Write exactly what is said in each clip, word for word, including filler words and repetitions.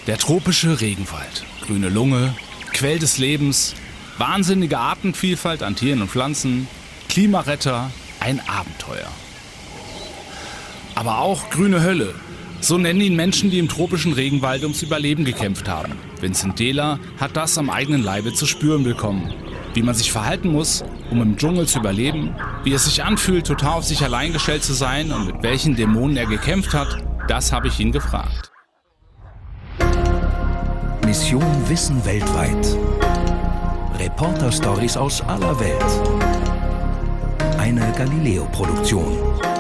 Der tropische Regenwald, grüne Lunge, Quell des Lebens, wahnsinnige Artenvielfalt an Tieren und Pflanzen, Klimaretter, ein Abenteuer. Aber auch grüne Hölle, so nennen ihn Menschen, die im tropischen Regenwald ums Überleben gekämpft haben. Vincent Dehler hat das am eigenen Leibe zu spüren bekommen. Wie man sich verhalten muss, um im Dschungel zu überleben, wie es sich anfühlt, total auf sich allein gestellt zu sein und mit welchen Dämonen er gekämpft hat, das habe ich ihn gefragt. Mission Wissen weltweit. Reporter-Stories aus aller Welt. Eine Galileo-Produktion.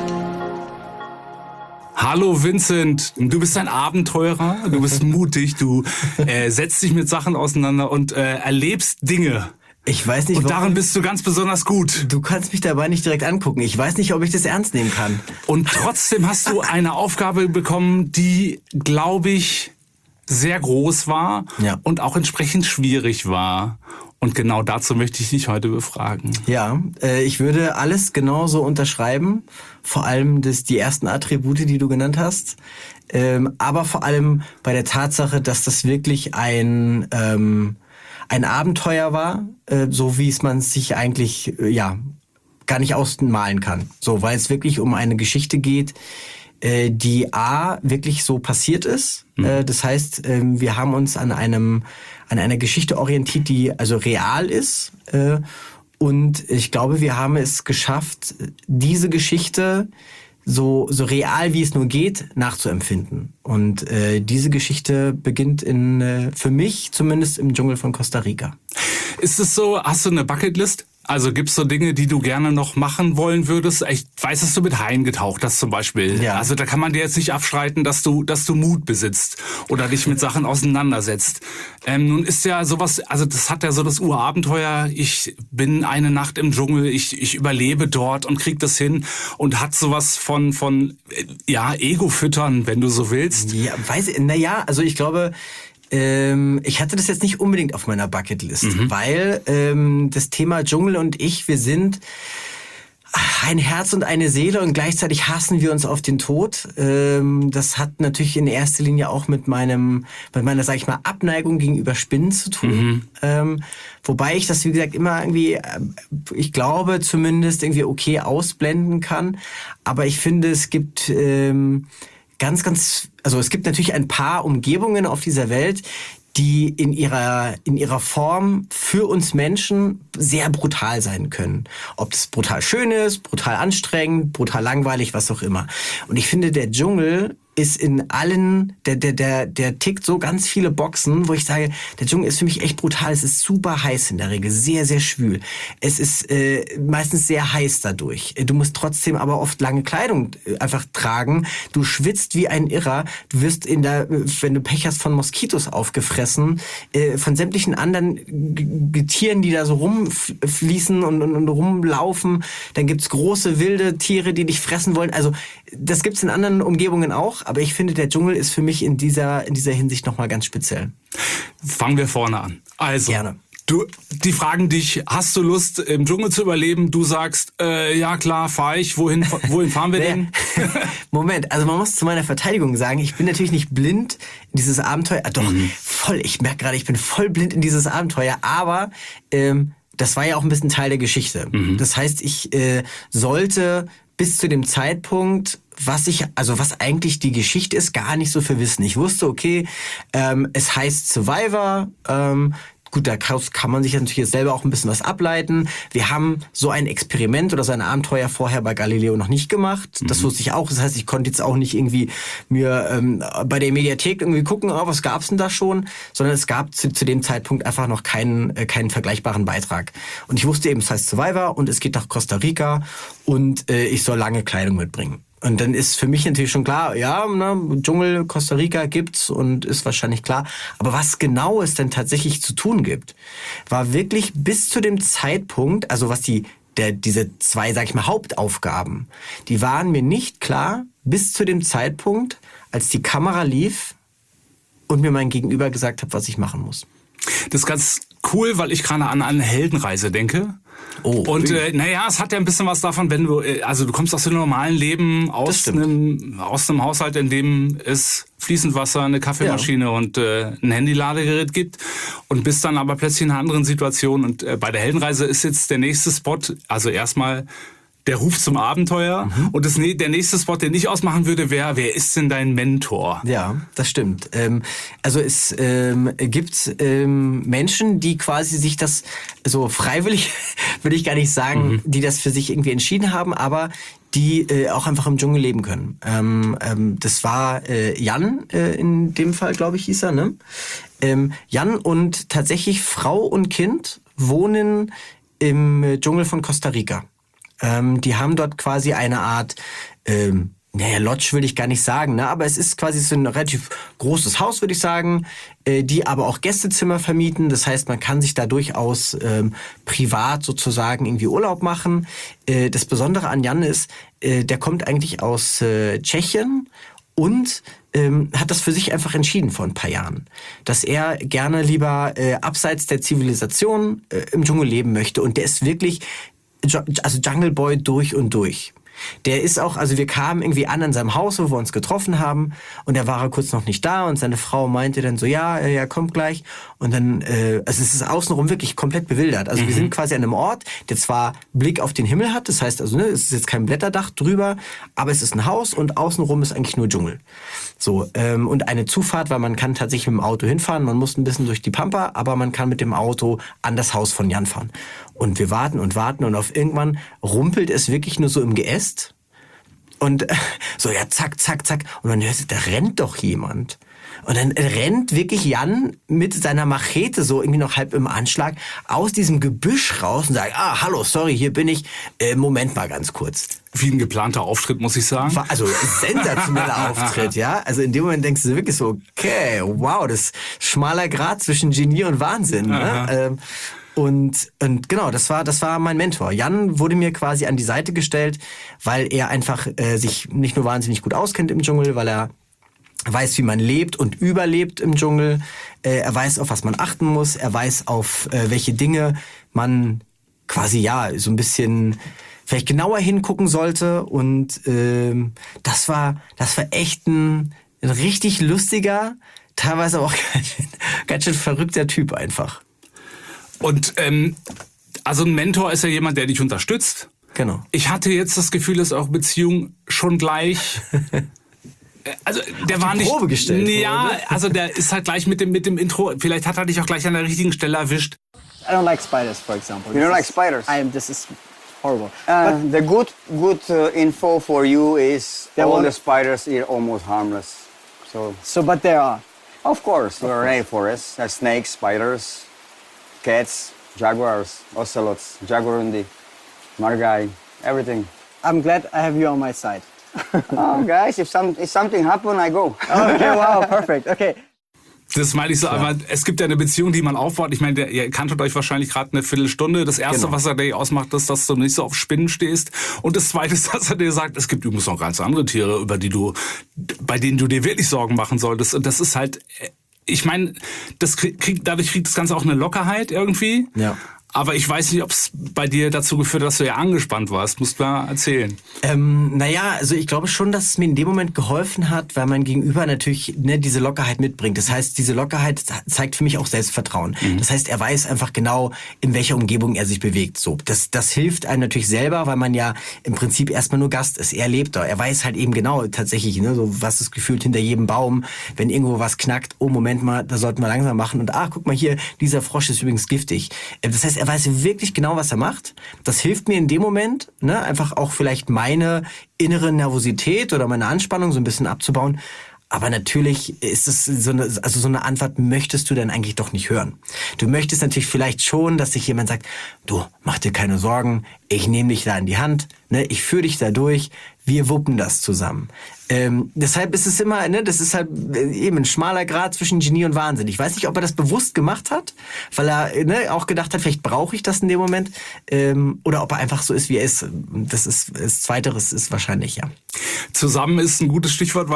Hallo Vincent, du bist ein Abenteurer, du bist mutig, du äh, setzt dich mit Sachen auseinander und äh, erlebst Dinge. Ich weiß nicht, und darin bist du ganz besonders gut. Du kannst mich dabei nicht direkt angucken. Ich weiß nicht, ob ich das ernst nehmen kann. Und trotzdem hast du eine Aufgabe bekommen, die, glaube ich, sehr groß war, ja, und auch entsprechend schwierig war. Und genau dazu möchte ich dich heute befragen. Ja, äh, ich würde alles genauso unterschreiben. Vor allem das, die ersten Attribute, die du genannt hast. Ähm, aber vor allem bei der Tatsache, dass das wirklich ein... Ähm, ein Abenteuer war, äh, so wie es man sich eigentlich äh, ja gar nicht ausmalen kann. So, weil es wirklich um eine Geschichte geht, äh, die A wirklich so passiert ist. Mhm. Äh, das heißt, äh, wir haben uns an einem an einer Geschichte orientiert, die also real ist. Äh, und ich glaube, wir haben es geschafft, diese Geschichte so so real wie es nur geht nachzuempfinden. Und äh, diese Geschichte beginnt in äh, für mich zumindest im Dschungel von Costa Rica. Ist es so, hast du eine Bucketlist? Also gibt's so Dinge, die du gerne noch machen wollen würdest? Ich weiß, dass du mit Haien getaucht hast zum Beispiel. Ja. Also da kann man dir jetzt nicht abstreiten, dass du, dass du Mut besitzt oder dich mit Sachen auseinandersetzt. Ähm, nun ist ja sowas, also das hat ja so das Urabenteuer. Ich bin eine Nacht im Dschungel, ich, ich überlebe dort und krieg das hin und hat sowas von, von, ja, Ego-Füttern, wenn du so willst. Ja, weiß ich, naja, also ich glaube, Ähm, ich hatte das jetzt nicht unbedingt auf meiner Bucketlist, mhm. weil ähm, das Thema Dschungel und ich, wir sind ein Herz und eine Seele und gleichzeitig hassen wir uns auf den Tod. Ähm, das hat natürlich in erster Linie auch mit meinem, mit meiner, sag ich mal, Abneigung gegenüber Spinnen zu tun. Mhm. Ähm, wobei ich das, wie gesagt, immer irgendwie, ich glaube zumindest irgendwie okay ausblenden kann. Aber ich finde, es gibt ähm, ganz, ganz, also es gibt natürlich ein paar Umgebungen auf dieser Welt, die in ihrer, in ihrer Form für uns Menschen sehr brutal sein können. Ob das brutal schön ist, brutal anstrengend, brutal langweilig, was auch immer. Und ich finde, der Dschungel ist in allen, der, der, der, der tickt so ganz viele Boxen, wo ich sage, der Dschungel ist für mich echt brutal. Es ist super heiß in der Regel, sehr, sehr schwül. Es ist äh, meistens sehr heiß dadurch. Du musst trotzdem aber oft lange Kleidung einfach tragen. Du schwitzt wie ein Irrer. Du wirst in der, wenn du Pech hast, von Moskitos aufgefressen, äh, von sämtlichen anderen G- Tieren, die da so rumfließen und, und, und rumlaufen. Dann gibt's große wilde Tiere, die dich fressen wollen. Also das gibt's in anderen Umgebungen auch. Aber ich finde, der Dschungel ist für mich in dieser in dieser Hinsicht nochmal ganz speziell. Fangen wir vorne an. Also, gerne. Du, die fragen dich, hast du Lust, im Dschungel zu überleben? Du sagst, äh, ja klar, fahr ich. Wohin, wohin fahren wir denn? Moment, also man muss zu meiner Verteidigung sagen, ich bin natürlich nicht blind in dieses Abenteuer. Ah, doch, mhm. voll, ich merke gerade, ich bin voll blind in dieses Abenteuer. Aber ähm, das war ja auch ein bisschen Teil der Geschichte. Mhm. Das heißt, ich äh, sollte bis zu dem Zeitpunkt, was ich, also was eigentlich die Geschichte ist, gar nicht so viel wissen. Ich wusste, okay, ähm, es heißt Survivor, ähm, gut, da kann man sich natürlich jetzt selber auch ein bisschen was ableiten. Wir haben so ein Experiment oder so ein Abenteuer vorher bei Galileo noch nicht gemacht. Das mhm. wusste ich auch. Das heißt, ich konnte jetzt auch nicht irgendwie mir ähm, bei der Mediathek irgendwie gucken, oh, was gab's denn da schon? Sondern es gab zu, zu dem Zeitpunkt einfach noch keinen, äh, keinen vergleichbaren Beitrag. Und ich wusste eben, es heißt Survivor und es geht nach Costa Rica und äh, ich soll lange Kleidung mitbringen. Und dann ist für mich natürlich schon klar, ja, na, Dschungel, Costa Rica gibt's und ist wahrscheinlich klar. Aber was genau es denn tatsächlich zu tun gibt, war wirklich bis zu dem Zeitpunkt, also was die, der, diese zwei, sag ich mal, Hauptaufgaben, die waren mir nicht klar bis zu dem Zeitpunkt, als die Kamera lief und mir mein Gegenüber gesagt hat, was ich machen muss. Das ist ganz cool, weil ich gerade an eine Heldenreise denke. Oh, und äh, naja, es hat ja ein bisschen was davon, wenn du, also du kommst aus dem normalen Leben, aus einem, aus einem Haushalt, in dem es fließend Wasser, eine Kaffeemaschine ja. und äh, ein Handy-Ladegerät gibt und bist dann aber plötzlich in einer anderen Situation. Und äh, bei der Heldenreise ist jetzt der nächste Spot, also erstmal der Ruf zum Abenteuer. Mhm. Und das, der nächste Spot, den ich ausmachen würde, wäre, wer ist denn dein Mentor? Ja, das stimmt. Ähm, also es ähm, gibt ähm, Menschen, die quasi sich das so freiwillig, würde ich gar nicht sagen, mhm. die das für sich irgendwie entschieden haben, aber die äh, auch einfach im Dschungel leben können. Ähm, ähm, das war äh, Jan, äh, in dem Fall, glaube ich, hieß er, ne? Ähm, Jan und tatsächlich Frau und Kind wohnen im Dschungel von Costa Rica. Ähm, die haben dort quasi eine Art, ähm, naja, Lodge will ich gar nicht sagen, ne? Aber es ist quasi so ein relativ großes Haus, würde ich sagen, äh, die aber auch Gästezimmer vermieten. Das heißt, man kann sich da durchaus ähm, privat sozusagen irgendwie Urlaub machen. Äh, das Besondere an Jan ist, äh, der kommt eigentlich aus äh, Tschechien und ähm, hat das für sich einfach entschieden vor ein paar Jahren, dass er gerne lieber äh, abseits der Zivilisation äh, im Dschungel leben möchte. Und der ist wirklich also Jungle Boy durch und durch. Der ist auch, also wir kamen irgendwie an an seinem Haus, wo wir uns getroffen haben und da war er kurz noch nicht da und seine Frau meinte dann so, ja, er kommt gleich und dann, äh, also es ist außenrum wirklich komplett bewildert. Also mhm. wir sind quasi an einem Ort, der zwar Blick auf den Himmel hat, das heißt also, ne, es ist jetzt kein Blätterdach drüber, aber es ist ein Haus und außenrum ist eigentlich nur Dschungel. So, ähm, und eine Zufahrt, weil man kann tatsächlich mit dem Auto hinfahren, man muss ein bisschen durch die Pampa, aber man kann mit dem Auto an das Haus von Jan fahren. Und wir warten und warten und auf irgendwann rumpelt es wirklich nur so im Geäst. Und so, ja, zack, zack, zack. Und man hört, da rennt doch jemand. Und dann rennt wirklich Jan mit seiner Machete so irgendwie noch halb im Anschlag aus diesem Gebüsch raus und sagt, ah, hallo, sorry, hier bin ich. Äh, Moment mal ganz kurz. Wie ein geplanter Auftritt, muss ich sagen. War also sensationeller Auftritt, ja. Also in dem Moment denkst du wirklich so, okay, wow, das ist schmaler Grat zwischen Genie und Wahnsinn. Ne? Ähm, Und, und genau, das war, das war mein Mentor. Jan wurde mir quasi an die Seite gestellt, weil er einfach äh, sich nicht nur wahnsinnig gut auskennt im Dschungel, weil er weiß, wie man lebt und überlebt im Dschungel. Äh, er weiß, auf was man achten muss. Er weiß, auf äh, welche Dinge man quasi, ja, so ein bisschen vielleicht genauer hingucken sollte. Und ähm, das war, das war echt ein, ein richtig lustiger, teilweise auch ganz schön, ganz schön verrückter Typ einfach. Und ähm, also ein Mentor ist ja jemand, der dich unterstützt. Genau. Ich hatte jetzt das Gefühl, dass auch Beziehung schon gleich, also der auf war die nicht, Probe gestellt ja, wurde. also der ist halt gleich mit dem mit dem Intro. Vielleicht hat er dich auch gleich an der richtigen Stelle erwischt. I don't like spiders, for example. You don't like spiders? I am. This is horrible. Uh, the good good uh, info for you is There all won't- the spiders are almost harmless. So So, but there are. of course there are rainforests, there's snakes, spiders, cats, jaguars, ocelots, jaguarundi, margai, everything. I'm glad I have you on my side. Oh, guys, if some if something happen, I go. Okay, wow, perfect. Okay. Das meine ich so, aber es gibt ja eine Beziehung, die man aufbaut. Ich meine, der, ihr kanntet euch wahrscheinlich gerade eine Viertelstunde. Das Erste, Genau. was er dir ausmacht, ist, dass du nicht so auf Spinnen stehst. Und das Zweite ist, dass er dir sagt, es gibt übrigens noch ganz andere Tiere, über die du, bei denen du dir wirklich Sorgen machen solltest. Und das ist halt, ich meine, das krieg, dadurch kriegt das Ganze auch eine Lockerheit irgendwie. Ja. Aber ich weiß nicht, ob es bei dir dazu geführt hat, dass du ja angespannt warst. Musst du mal erzählen. Ähm, naja, also ich glaube schon, dass es mir in dem Moment geholfen hat, weil mein Gegenüber natürlich ne, diese Lockerheit mitbringt. Das heißt, diese Lockerheit zeigt für mich auch Selbstvertrauen. Mhm. Das heißt, er weiß einfach genau, in welcher Umgebung er sich bewegt. So, das, das hilft einem natürlich selber, weil man ja im Prinzip erstmal nur Gast ist. Er lebt da. Er weiß halt eben genau tatsächlich, ne, so was ist gefühlt hinter jedem Baum, wenn irgendwo was knackt. Oh, Moment mal, da sollten wir langsam machen. Und ah, guck mal hier, dieser Frosch ist übrigens giftig. Das heißt, er weiß wirklich genau, was er macht. Das hilft mir in dem Moment, ne, einfach auch vielleicht meine innere Nervosität oder meine Anspannung so ein bisschen abzubauen. Aber natürlich ist es so eine, also so eine Antwort möchtest du denn eigentlich doch nicht hören. Du möchtest natürlich vielleicht schon, dass sich jemand sagt, du, mach dir keine Sorgen, ich nehme dich da in die Hand, ne, ich führe dich da durch, wir wuppen das zusammen. Ähm, deshalb ist es immer, ne, das ist halt eben ein schmaler Grat zwischen Genie und Wahnsinn. Ich weiß nicht, ob er das bewusst gemacht hat, weil er ne, auch gedacht hat, vielleicht brauche ich das in dem Moment, ähm, oder ob er einfach so ist, wie er ist. Das ist, das Zweiteres ist wahrscheinlich, ja. Zusammen ist ein gutes Stichwort, weil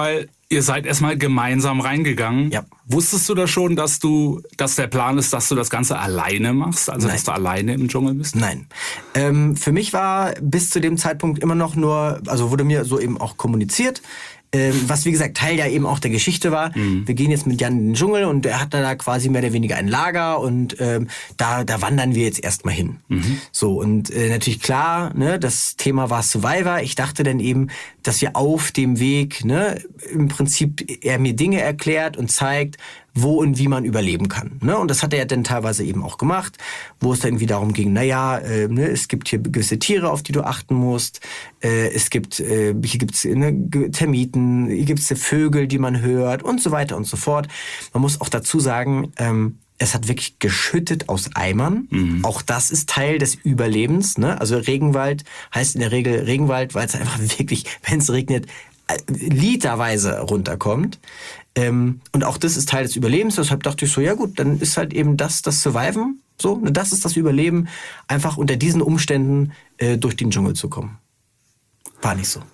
Ihr seid erstmal gemeinsam reingegangen. Ja. Wusstest du da schon, dass du, dass der Plan ist, dass du das Ganze alleine machst? Also, Nein. dass du alleine im Dschungel bist? Nein. Ähm, für mich war bis zu dem Zeitpunkt immer noch nur, also wurde mir so eben auch kommuniziert, ähm, was wie gesagt Teil ja eben auch der Geschichte war. Mhm. Wir gehen jetzt mit Jan in den Dschungel und er hat da quasi mehr oder weniger ein Lager und ähm, da, da wandern wir jetzt erstmal hin. Mhm. So, und äh, natürlich klar, ne, das Thema war Survivor. Ich dachte dann eben, dass wir auf dem Weg, ne, im Prinzip er mir Dinge erklärt und zeigt, wo und wie man überleben kann. Ne? Und das hat er ja dann teilweise eben auch gemacht, wo es dann irgendwie darum ging, naja, äh, ne, es gibt hier gewisse Tiere, auf die du achten musst, äh, es gibt, äh, hier gibt's ne, Termiten, hier gibt's Vögel, die man hört und so weiter und so fort. Man muss auch dazu sagen, ähm, es hat wirklich geschüttet aus Eimern. Mhm. Auch das ist Teil des Überlebens. Ne? Also Regenwald heißt in der Regel Regenwald, weil es einfach wirklich, wenn es regnet, literweise runterkommt. Ähm, und auch das ist Teil des Überlebens. Deshalb dachte ich so, ja gut, dann ist halt eben das das Surviven. So, das ist das Überleben, einfach unter diesen Umständen äh, durch den Dschungel zu kommen. War nicht so.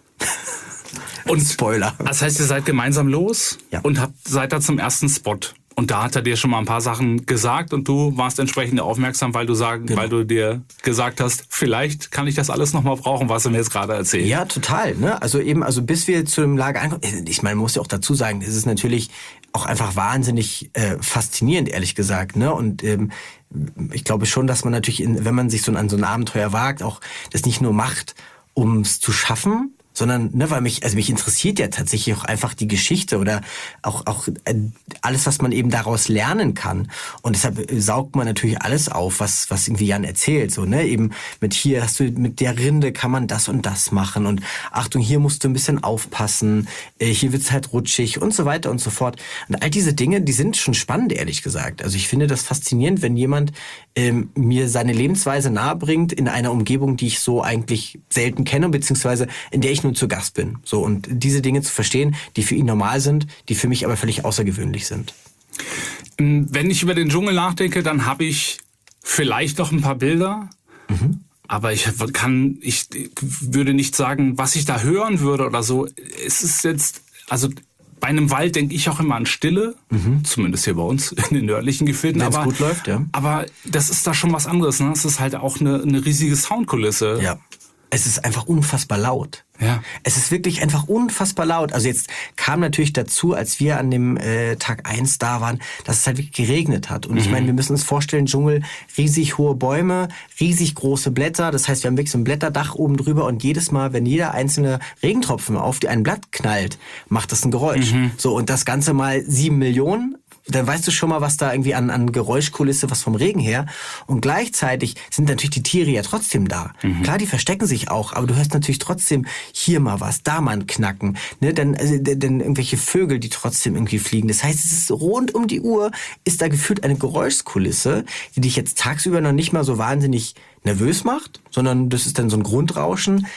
Und Spoiler. Das heißt, ihr seid gemeinsam los ja. und habt, seid da zum ersten Spot. Und da hat er dir schon mal ein paar Sachen gesagt und du warst entsprechend aufmerksam, weil du sagen, genau. weil du dir gesagt hast, vielleicht kann ich das alles noch mal brauchen, was er mir jetzt gerade erzählt. Ja, total. Ne? Also eben, also bis wir zu dem Lager ankommen, ich meine, man muss ja auch dazu sagen, es ist natürlich auch einfach wahnsinnig äh, faszinierend, ehrlich gesagt. Ne? Und ähm, ich glaube schon, dass man natürlich, in, wenn man sich so an so ein Abenteuer wagt, auch das nicht nur macht, um es zu schaffen, sondern, ne, weil mich, also mich interessiert ja tatsächlich auch einfach die Geschichte oder auch, auch alles, was man eben daraus lernen kann. Und deshalb saugt man natürlich alles auf, was, was irgendwie Jan erzählt, so, ne, eben mit hier hast du, mit der Rinde kann man das und das machen und Achtung, hier musst du ein bisschen aufpassen, hier wird's halt rutschig und so weiter und so fort. Und all diese Dinge, die sind schon spannend, ehrlich gesagt. Also ich finde das faszinierend, wenn jemand ähm, mir seine Lebensweise nahebringt in einer Umgebung, die ich so eigentlich selten kenne, beziehungsweise in der ich nur zu Gast bin. So, und diese Dinge zu verstehen, die für ihn normal sind, die für mich aber völlig außergewöhnlich sind. Wenn ich über den Dschungel nachdenke, dann habe ich vielleicht noch ein paar Bilder, mhm. aber ich kann, ich würde nicht sagen, was ich da hören würde oder so. Es ist jetzt, also bei einem Wald denke ich auch immer an Stille, mhm. zumindest hier bei uns in den nördlichen Gefilden. Wenn es gut läuft, ja. Aber das ist da schon was anderes. Ne? Es ist halt auch eine, eine riesige Soundkulisse. Ja. Es ist einfach unfassbar laut. Ja. Es ist wirklich einfach unfassbar laut. Also jetzt kam natürlich dazu, als wir an dem äh, Tag eins da waren, dass es halt wirklich geregnet hat. Und mhm. ich meine, wir müssen uns vorstellen, Dschungel, riesig hohe Bäume, riesig große Blätter. Das heißt, wir haben wirklich so ein Blätterdach oben drüber und jedes Mal, wenn jeder einzelne Regentropfen auf ein Blatt knallt, macht das ein Geräusch. Mhm. So, und das Ganze mal sieben Millionen. Dann weißt du schon mal, was da irgendwie an, an Geräuschkulisse, was vom Regen her. Und gleichzeitig sind natürlich die Tiere ja trotzdem da. Mhm. Klar, die verstecken sich auch, aber du hörst natürlich trotzdem hier mal was, da mal ein Knacken. Ne? Dann, also, dann irgendwelche Vögel, die trotzdem irgendwie fliegen. Das heißt, es ist rund um die Uhr, ist da gefühlt eine Geräuschkulisse, die dich jetzt tagsüber noch nicht mal so wahnsinnig nervös macht, sondern das ist dann so ein Grundrauschen.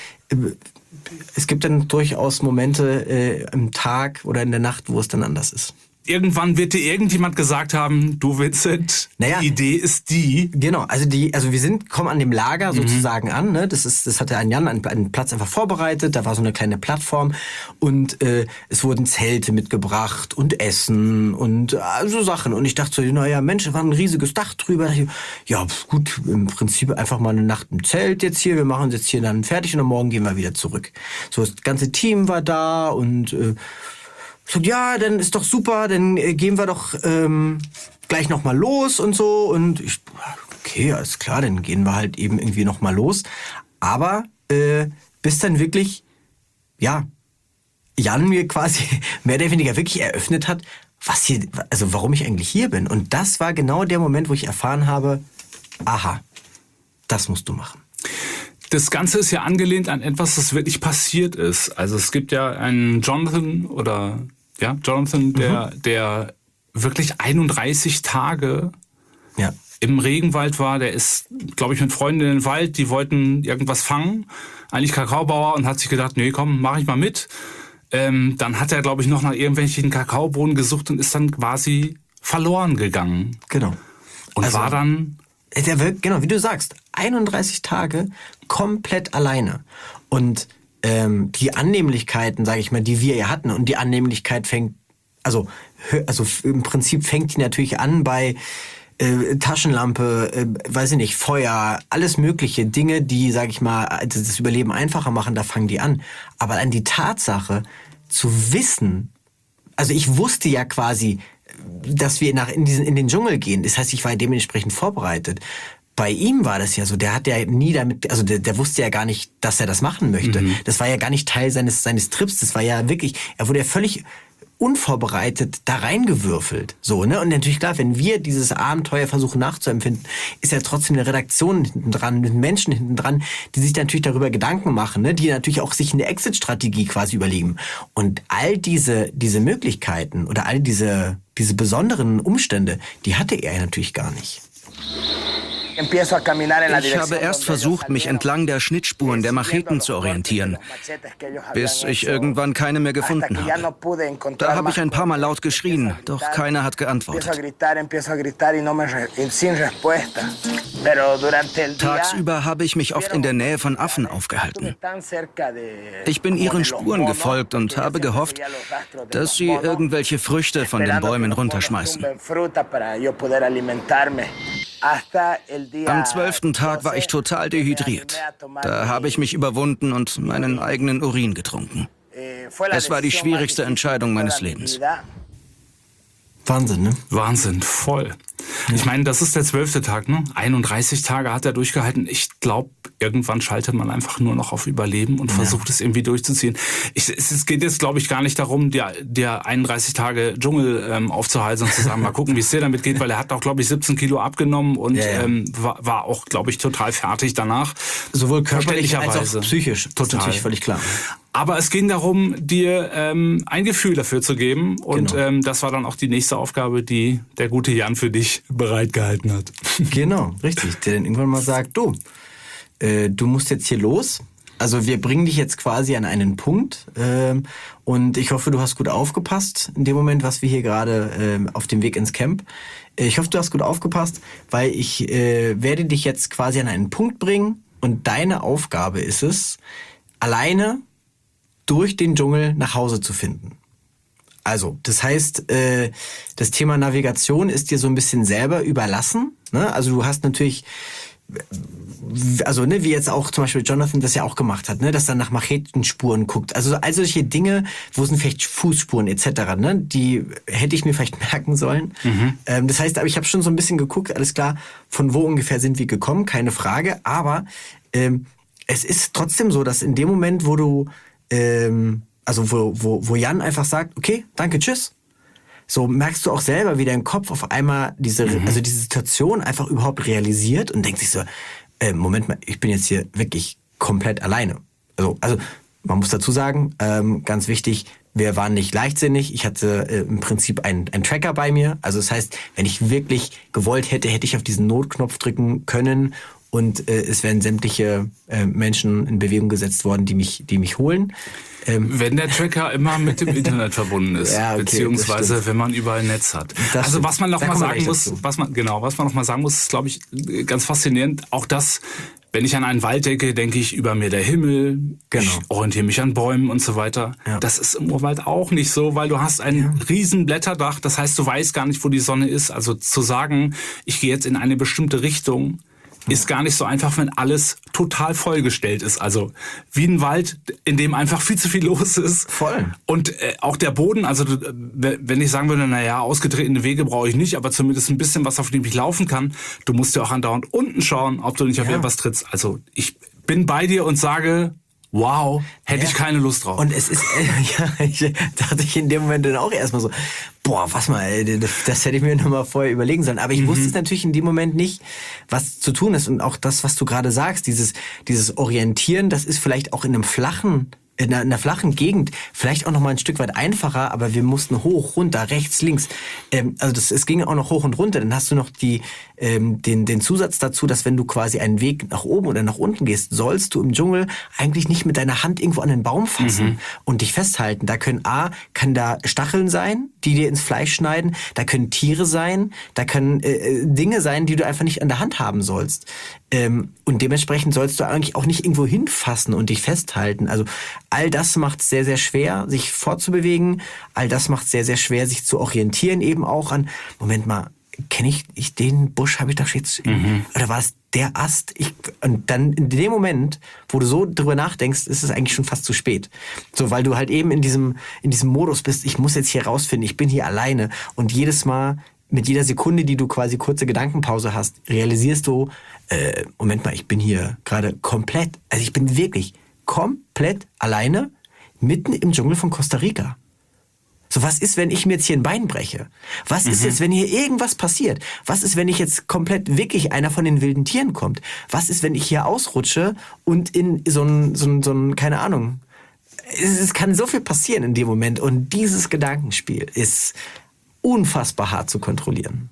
Es gibt dann durchaus Momente äh, im Tag oder in der Nacht, wo es dann anders ist. Irgendwann wird dir irgendjemand gesagt haben, du Vincent, naja, die Idee ist die. Genau, also die, also wir sind, kommen an dem Lager sozusagen mhm. an, ne? Das ist, das hatte ein Jan einen, einen Platz einfach vorbereitet, da war so eine kleine Plattform und äh, es wurden Zelte mitgebracht und Essen und äh, so Sachen. Und ich dachte so, naja, Mensch, da war ein riesiges Dach drüber. Ja, gut, im Prinzip einfach mal eine Nacht im Zelt jetzt hier, wir machen uns jetzt hier dann fertig und am Morgen gehen wir wieder zurück. So, das ganze Team war da und äh, so, ja, dann ist doch super, dann äh, gehen wir doch ähm, gleich nochmal los und so. Und ich, okay, alles klar, dann gehen wir halt eben irgendwie nochmal los. Aber äh, bis dann wirklich, ja, Jan mir quasi mehr oder weniger wirklich eröffnet hat, was hier, also warum ich eigentlich hier bin. Und das war genau der Moment, wo ich erfahren habe, aha, das musst du machen. Das Ganze ist ja angelehnt an etwas, das wirklich passiert ist. Also es gibt ja einen Jonathan oder ja Jonathan, der mhm. der wirklich einunddreißig Tage ja. im Regenwald war. Der ist, glaube ich, mit Freunden in den Wald. Die wollten irgendwas fangen, eigentlich Kakaobauer, und hat sich gedacht, nee, komm, mach ich mal mit. Ähm, dann hat er, glaube ich, noch nach irgendwelchen Kakaobohnen gesucht und ist dann quasi verloren gegangen. Genau. Und also, war dann der, genau, wie du sagst, einunddreißig Tage komplett alleine. Und ähm, die Annehmlichkeiten, sage ich mal, die wir ja hatten, und die Annehmlichkeit fängt, also, also im Prinzip fängt die natürlich an bei äh, Taschenlampe, äh, weiß ich nicht, Feuer, alles mögliche Dinge, die, sage ich mal, das Überleben einfacher machen, da fangen die an. Aber an die Tatsache zu wissen, also ich wusste ja quasi, dass wir nach in diesen in den Dschungel gehen. Das heißt, ich war dementsprechend vorbereitet. Bei ihm war das ja so, der hat ja nie damit, also der, der wusste ja gar nicht, dass er das machen möchte. Mhm. Das war ja gar nicht Teil seines seines Trips. Das war ja wirklich, er wurde ja völlig unvorbereitet da reingewürfelt. So, ne? Und natürlich klar, wenn wir dieses Abenteuer versuchen nachzuempfinden, ist ja trotzdem eine Redaktion hinten dran, mit Menschen hinten dran, die sich natürlich darüber Gedanken machen, ne? Die natürlich auch sich eine Exit-Strategie quasi überlegen. Und all diese, diese Möglichkeiten oder all diese, diese besonderen Umstände, die hatte er natürlich gar nicht. Ich habe erst versucht, mich entlang der Schnittspuren der Macheten zu orientieren, bis ich irgendwann keine mehr gefunden habe. Da habe ich ein paar Mal laut geschrien, doch keiner hat geantwortet. Tagsüber habe ich mich oft in der Nähe von Affen aufgehalten. Ich bin ihren Spuren gefolgt und habe gehofft, dass sie irgendwelche Früchte von den Bäumen runterschmeißen. Am zwölften Tag war ich total dehydriert. Da habe ich mich überwunden und meinen eigenen Urin getrunken. Es war die schwierigste Entscheidung meines Lebens. Wahnsinn, ne? Wahnsinn, voll. Ja. Ich meine, das ist der zwölfte Tag, ne? einunddreißig Tage hat er durchgehalten. Ich glaube, irgendwann schaltet man einfach nur noch auf Überleben und ja. versucht es irgendwie durchzuziehen. Ich, es, es geht jetzt, glaube ich, gar nicht darum, der, der einunddreißig Tage Dschungel ähm, aufzuhalten und zu sagen, mal gucken, wie es dir damit geht, weil er hat auch, glaube ich, siebzehn Kilo abgenommen und ja, ja. Ähm, war, war auch, glaube ich, total fertig danach. Sowohl körperlich als auch psychisch. Total. Das ist natürlich völlig klar. Aber es ging darum, dir ähm, ein Gefühl dafür zu geben. Und Genau. ähm, das war dann auch die nächste Aufgabe, die der gute Jan für dich bereitgehalten hat. Genau, richtig. Der dann irgendwann mal sagt, du, äh, du musst jetzt hier los. Also wir bringen dich jetzt quasi an einen Punkt. Ähm, und ich hoffe, du hast gut aufgepasst in dem Moment, was wir hier gerade ähm, auf dem Weg ins Camp. Ich hoffe, du hast gut aufgepasst, weil ich äh, werde dich jetzt quasi an einen Punkt bringen. Und deine Aufgabe ist es, alleine durch den Dschungel nach Hause zu finden. Also, das heißt, äh, das Thema Navigation ist dir so ein bisschen selber überlassen. Ne? Also du hast natürlich, also ne, wie jetzt auch zum Beispiel Jonathan das ja auch gemacht hat, ne, dass er nach Machetenspuren guckt. Also all solche Dinge, wo sind vielleicht Fußspuren et cetera, ne, die hätte ich mir vielleicht merken sollen. Mhm. Ähm, das heißt, aber ich habe schon so ein bisschen geguckt, alles klar, von wo ungefähr sind wir gekommen, keine Frage. Aber ähm, es ist trotzdem so, dass in dem Moment, wo du Ähm, also wo, wo, wo Jan einfach sagt, okay, danke, tschüss. So merkst du auch selber, wie dein Kopf auf einmal diese, mhm. also diese Situation einfach überhaupt realisiert und denkt sich so, äh, Moment mal, ich bin jetzt hier wirklich komplett alleine. Also, also man muss dazu sagen, ähm, ganz wichtig, wir waren nicht leichtsinnig. Ich hatte äh, im Prinzip einen, einen Tracker bei mir. Also das heißt, wenn ich wirklich gewollt hätte, hätte ich auf diesen Notknopf drücken können. Und äh, es werden sämtliche äh, Menschen in Bewegung gesetzt worden, die mich, die mich holen. Ähm, wenn der Tracker immer mit dem Internet verbunden ist, ja, okay, beziehungsweise wenn man überall Netz hat. Das also was man noch mal sagen muss, dazu. was man genau, was man noch mal sagen muss, ist, glaube ich, ganz faszinierend. Auch das, wenn ich an einen Wald denke, denke ich über mir der Himmel. Genau. Ich orientiere mich an Bäumen und so weiter. Ja. Das ist im Urwald auch nicht so, weil du hast ein ja. riesen Blätterdach. Das heißt, du weißt gar nicht, wo die Sonne ist. Also zu sagen, ich gehe jetzt in eine bestimmte Richtung, ist gar nicht so einfach, wenn alles total vollgestellt ist. Also wie ein Wald, in dem einfach viel zu viel los ist. Voll. Und äh, auch der Boden, also wenn ich sagen würde, naja, ausgetretene Wege brauche ich nicht, aber zumindest ein bisschen was, auf dem ich laufen kann. Du musst ja auch andauernd unten schauen, ob du nicht auf ja. irgendwas trittst. Also ich bin bei dir und sage, wow, hätte ja. ich keine Lust drauf. Und es ist, äh, ja, ich, dachte ich in dem Moment dann auch erstmal so, boah, was mal, das, das hätte ich mir nochmal vorher überlegen sollen. Aber ich mhm. wusste es natürlich in dem Moment nicht, was zu tun ist. Und auch das, was du gerade sagst, dieses, dieses Orientieren, das ist vielleicht auch in einem flachen in einer, in einer flachen Gegend, vielleicht auch noch mal ein Stück weit einfacher, aber wir mussten hoch, runter, rechts, links. Ähm, also das, es ging auch noch hoch und runter. Dann hast du noch die, ähm, den, den Zusatz dazu, dass wenn du quasi einen Weg nach oben oder nach unten gehst, sollst du im Dschungel eigentlich nicht mit deiner Hand irgendwo an den Baum fassen mhm. und dich festhalten. Da können A, kann da Stacheln sein, die dir ins Fleisch schneiden. Da können Tiere sein. Da können äh, Dinge sein, die du einfach nicht an der Hand haben sollst. Ähm, und dementsprechend sollst du eigentlich auch nicht irgendwo hinfassen und dich festhalten. Also all das macht es sehr, sehr schwer, sich fortzubewegen. All das macht es sehr, sehr schwer, sich zu orientieren eben auch an, Moment mal, kenne ich, ich den Busch, habe ich doch jetzt, mhm. oder war es der Ast? Ich, und dann in dem Moment, wo du so drüber nachdenkst, ist es eigentlich schon fast zu spät. So, weil du halt eben in diesem, in diesem Modus bist, ich muss jetzt hier rausfinden, ich bin hier alleine. Und jedes Mal, mit jeder Sekunde, die du quasi kurze Gedankenpause hast, realisierst du, äh, Moment mal, ich bin hier gerade komplett, also ich bin wirklich komplett alleine mitten im Dschungel von Costa Rica. So, was ist, wenn ich mir jetzt hier ein Bein breche? Was mhm. ist jetzt, wenn hier irgendwas passiert? Was ist, wenn ich jetzt komplett wirklich einer von den wilden Tieren kommt? Was ist, wenn ich hier ausrutsche und in so ein, so ein, so ein keine Ahnung. Es, es kann so viel passieren in dem Moment. Und dieses Gedankenspiel ist unfassbar hart zu kontrollieren.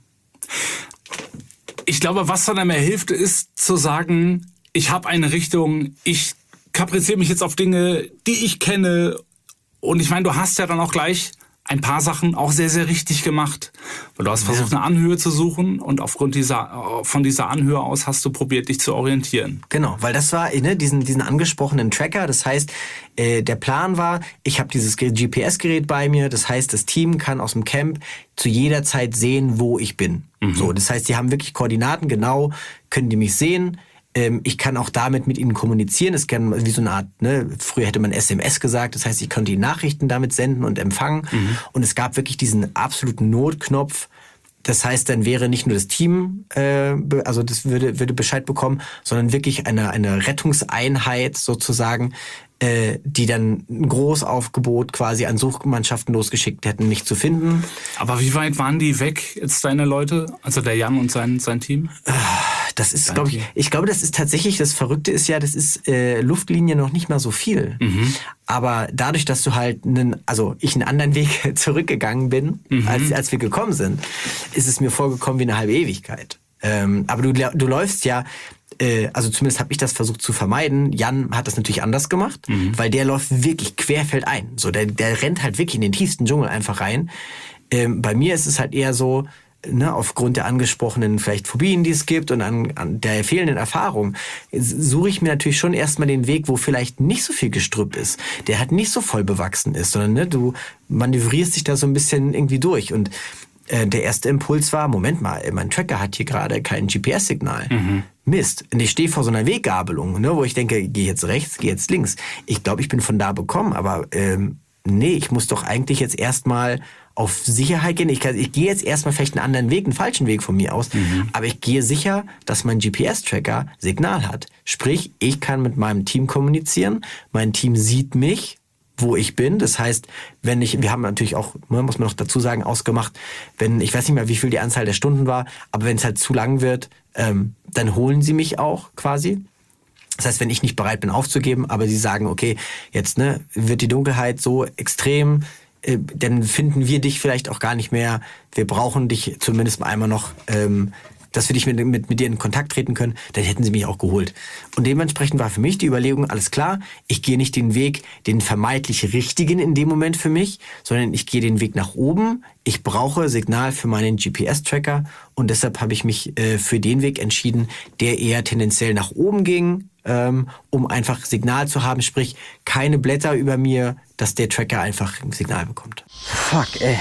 Ich glaube, was dann mehr hilft, ist zu sagen, ich habe eine Richtung, ich kapriziere mich jetzt auf Dinge, die ich kenne. Und ich meine, du hast ja dann auch gleich ein paar Sachen auch sehr, sehr richtig gemacht. Weil du hast versucht, eine Anhöhe zu suchen und aufgrund dieser, von dieser Anhöhe aus hast du probiert, dich zu orientieren. Genau, weil das war, ne, diesen, diesen angesprochenen Tracker. Das heißt, äh, der Plan war, ich habe dieses G P S-Gerät bei mir. Das heißt, das Team kann aus dem Camp zu jeder Zeit sehen, wo ich bin. Mhm. So, das heißt, die haben wirklich Koordinaten, genau, können die mich sehen. Ich kann auch damit mit ihnen kommunizieren. Es kann wie so eine Art, ne, früher hätte man S M S gesagt, das heißt, ich konnte die Nachrichten damit senden und empfangen. Mhm. Und es gab wirklich diesen absoluten Notknopf. Das heißt, dann wäre nicht nur das Team, äh, also das würde, würde Bescheid bekommen, sondern wirklich eine, eine Rettungseinheit sozusagen, äh, die dann ein Großaufgebot quasi an Suchmannschaften losgeschickt hätten, mich zu finden. Aber wie weit waren die weg, jetzt deine Leute? Also der Jan und sein, sein Team? Das ist, glaube ich, ich glaube, das ist tatsächlich, das Verrückte ist ja, das ist äh, Luftlinie noch nicht mal so viel. Mhm. Aber dadurch, dass du halt einen, also ich einen anderen Weg zurückgegangen bin, mhm. als, als wir gekommen sind, ist es mir vorgekommen wie eine halbe Ewigkeit. Ähm, aber du, du läufst ja, äh, also zumindest habe ich das versucht zu vermeiden. Jan hat das natürlich anders gemacht, mhm. weil der läuft wirklich querfeldein. So, der, der rennt halt wirklich in den tiefsten Dschungel einfach rein. Ähm, bei mir ist es halt eher so, ne, aufgrund der angesprochenen vielleicht Phobien, die es gibt und an, an der fehlenden Erfahrung, suche ich mir natürlich schon erstmal den Weg, wo vielleicht nicht so viel Gestrüpp ist, der halt nicht so voll bewachsen ist, sondern ne, du manövrierst dich da so ein bisschen irgendwie durch. Und äh, der erste Impuls war, Moment mal, mein Tracker hat hier gerade kein G P S-Signal. Mhm. Mist. Und ich stehe vor so einer Weggabelung, ne, wo ich denke, geh jetzt rechts, geh jetzt links. Ich glaube, ich bin von da bekommen, aber ähm, nee, ich muss doch eigentlich jetzt erstmal auf Sicherheit gehen. Ich, ich gehe jetzt erstmal vielleicht einen anderen Weg, einen falschen Weg von mir aus, mhm. aber ich gehe sicher, dass mein G P S-Tracker Signal hat. Sprich, ich kann mit meinem Team kommunizieren, mein Team sieht mich, wo ich bin. Das heißt, wenn ich, wir haben natürlich auch, muss man noch dazu sagen, ausgemacht, wenn, ich weiß nicht mehr, wie viel die Anzahl der Stunden war, aber wenn es halt zu lang wird, ähm, dann holen sie mich auch quasi. Das heißt, wenn ich nicht bereit bin aufzugeben, aber sie sagen, okay, jetzt ne, wird die Dunkelheit so extrem, äh, dann finden wir dich vielleicht auch gar nicht mehr. Wir brauchen dich zumindest einmal noch, ähm, dass wir dich mit, mit, mit dir in Kontakt treten können. Dann hätten sie mich auch geholt. Und dementsprechend war für mich die Überlegung, alles klar, ich gehe nicht den Weg, den vermeintlich richtigen in dem Moment für mich, sondern ich gehe den Weg nach oben. Ich brauche Signal für meinen G P S-Tracker und deshalb habe ich mich äh, für den Weg entschieden, der eher tendenziell nach oben ging, ähm, um einfach Signal zu haben, sprich keine Blätter über mir, dass der Tracker einfach ein Signal bekommt. Fuck, ey.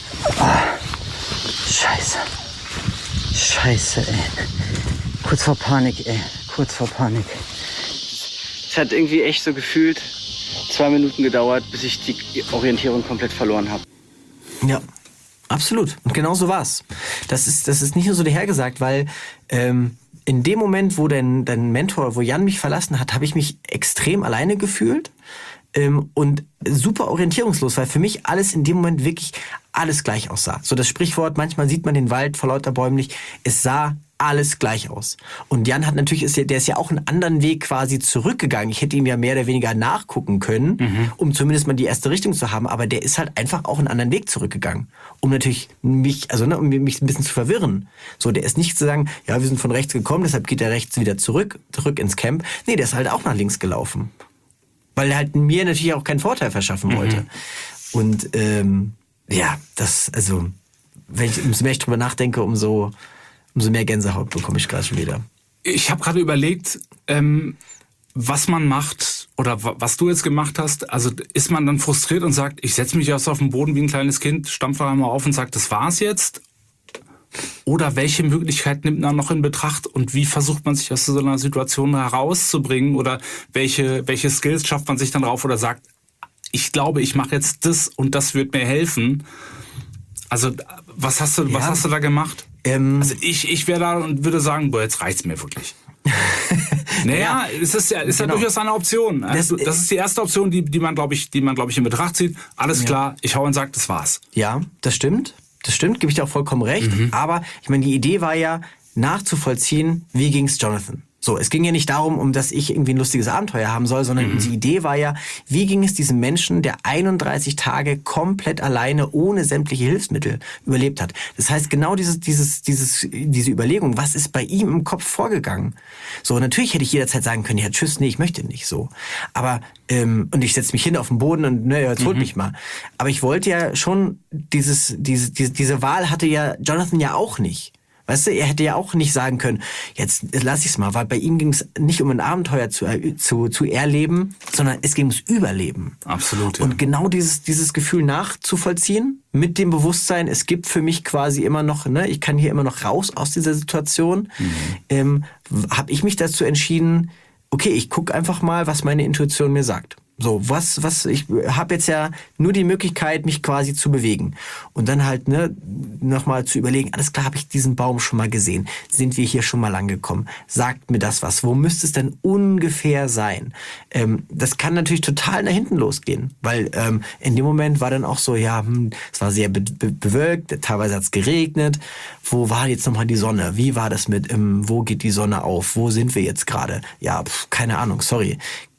Ah, scheiße. Scheiße, ey. Kurz vor Panik, ey. Kurz vor Panik. Es hat irgendwie echt so gefühlt zwei Minuten gedauert, bis ich die Orientierung komplett verloren habe. Ja, absolut. Und genau so war's. Das ist, das ist nicht nur so dahergesagt, weil ähm, in dem Moment, wo dein, dein Mentor, wo Jan mich verlassen hat, habe ich mich extrem alleine gefühlt ähm, und super orientierungslos, weil für mich alles in dem Moment wirklich alles gleich aussah. So das Sprichwort, manchmal sieht man den Wald vor lauter Bäumen nicht. Es sah alles gleich aus. Und Jan hat natürlich, ist ja, der ist ja auch einen anderen Weg quasi zurückgegangen. Ich hätte ihm ja mehr oder weniger nachgucken können, mhm. um zumindest mal die erste Richtung zu haben. Aber der ist halt einfach auch einen anderen Weg zurückgegangen. Um natürlich mich, also ne, um mich ein bisschen zu verwirren. So, der ist nicht zu sagen, ja, wir sind von rechts gekommen, deshalb geht er rechts wieder zurück, zurück ins Camp. Nee, der ist halt auch nach links gelaufen. Weil er halt mir natürlich auch keinen Vorteil verschaffen mhm. wollte. Und ähm, ja, das, also, wenn ich, umso mehr ich drüber nachdenke, umso, umso mehr Gänsehaut bekomme ich gerade schon wieder. Ich habe gerade überlegt, ähm, was man macht oder w- was du jetzt gemacht hast. Also ist man dann frustriert und sagt, ich setze mich erst auf den Boden wie ein kleines Kind, stampfe einmal auf und sagt, das war's jetzt? Oder welche Möglichkeit nimmt man noch in Betracht und wie versucht man sich aus so einer Situation herauszubringen? Oder welche, welche Skills schafft man sich dann drauf oder sagt, ich glaube, ich mache jetzt das und das wird mir helfen? Also was hast du, ja. was hast du da gemacht? Ähm, also ich, ich wäre da und würde sagen, boah, jetzt reicht's mir wirklich. Naja, es ist ja, ist genau. ja durchaus eine Option. Also, das, das ist die erste Option, die, die man, glaube ich, die man, glaube ich, in Betracht zieht. Alles ja. klar, ich hau und sag, das war's. Ja, das stimmt. Das stimmt, gebe ich dir auch vollkommen recht. Mhm. Aber ich meine, die Idee war ja, nachzuvollziehen, wie ging's Jonathan? So, es ging ja nicht darum, um dass ich irgendwie ein lustiges Abenteuer haben soll, sondern mhm. die Idee war ja, wie ging es diesem Menschen, der einunddreißig Tage komplett alleine, ohne sämtliche Hilfsmittel überlebt hat. Das heißt, genau dieses, dieses, dieses, diese Überlegung, was ist bei ihm im Kopf vorgegangen? So, natürlich hätte ich jederzeit sagen können, ja, tschüss, nee, ich möchte nicht so. Aber, ähm, und ich setze mich hin auf den Boden und, ne, jetzt holt mhm. mich mal. Aber ich wollte ja schon, dieses, diese, diese, diese Wahl hatte ja Jonathan ja auch nicht. Weißt du, er hätte ja auch nicht sagen können, jetzt lass ich's mal, weil bei ihm ging es nicht um ein Abenteuer zu, zu, zu erleben, sondern es ging ums Überleben. Absolut. Ja. Und genau dieses, dieses Gefühl nachzuvollziehen, mit dem Bewusstsein, es gibt für mich quasi immer noch, ne, ich kann hier immer noch raus aus dieser Situation, mhm. ähm, habe ich mich dazu entschieden, okay, ich gucke einfach mal, was meine Intuition mir sagt. So, was, was, ich habe jetzt ja nur die Möglichkeit, mich quasi zu bewegen. Und dann halt, ne, nochmal zu überlegen, alles klar, habe ich diesen Baum schon mal gesehen? Sind wir hier schon mal angekommen? Sagt mir das was? Wo müsste es denn ungefähr sein? Ähm, das kann natürlich total nach hinten losgehen, weil ähm, in dem Moment war dann auch so, ja, hm, es war sehr be- be- bewölkt, teilweise hat es geregnet. Wo war jetzt nochmal die Sonne? Wie war das mit, ähm, wo geht die Sonne auf? Wo sind wir jetzt gerade? Ja, pf, keine Ahnung, sorry.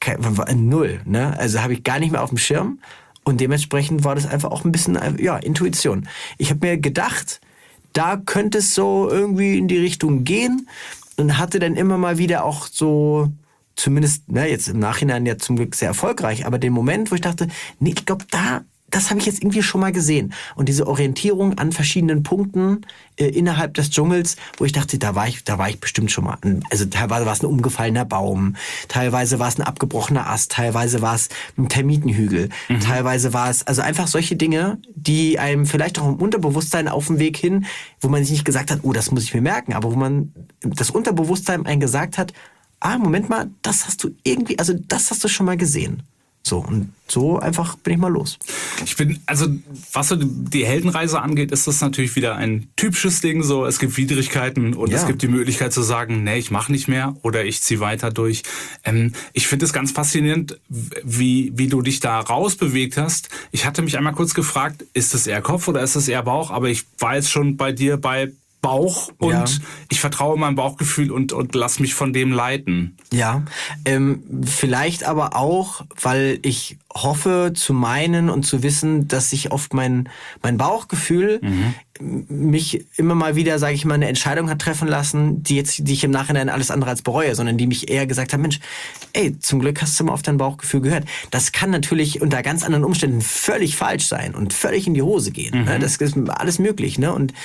Null, ne? Also habe ich gar nicht mehr auf dem Schirm und dementsprechend war das einfach auch ein bisschen, ja, Intuition. Ich habe mir gedacht, da könnte es so irgendwie in die Richtung gehen und hatte dann immer mal wieder auch so, zumindest, ne, jetzt im Nachhinein ja zum Glück sehr erfolgreich, aber den Moment, wo ich dachte, nee, ich glaube, da, das habe ich jetzt irgendwie schon mal gesehen. Und diese Orientierung an verschiedenen Punkten äh, innerhalb des Dschungels, wo ich dachte, da war ich, da war ich bestimmt schon mal. Also teilweise war es ein umgefallener Baum, teilweise war es ein abgebrochener Ast, teilweise war es ein Termitenhügel, mhm. teilweise war es, also einfach solche Dinge, die einem vielleicht auch im Unterbewusstsein auf dem Weg hin, wo man sich nicht gesagt hat, oh, das muss ich mir merken, aber wo man das Unterbewusstsein einem gesagt hat, ah, Moment mal, das hast du irgendwie, also das hast du schon mal gesehen. So, und so einfach bin ich mal los. Ich bin, also was so die Heldenreise angeht, ist das natürlich wieder ein typisches Ding. So, es gibt Widrigkeiten und ja. es gibt die Möglichkeit zu sagen, nee, ich mache nicht mehr oder ich ziehe weiter durch. Ähm, ich finde es ganz faszinierend, wie wie du dich da rausbewegt hast. Ich hatte mich einmal kurz gefragt, ist das eher Kopf oder ist das eher Bauch? Aber ich war jetzt schon bei dir bei Bauch und ja. ich vertraue meinem Bauchgefühl und, und lass mich von dem leiten. Ja, ähm, vielleicht aber auch, weil ich hoffe zu meinen und zu wissen, dass ich oft mein, mein Bauchgefühl mhm. mich immer mal wieder, sage ich mal, eine Entscheidung hat treffen lassen, die jetzt, die ich im Nachhinein alles andere als bereue, sondern die mich eher gesagt hat, Mensch, ey, zum Glück hast du mal auf dein Bauchgefühl gehört. Das kann natürlich unter ganz anderen Umständen völlig falsch sein und völlig in die Hose gehen. Mhm. Ne? Das ist alles möglich, ne? Und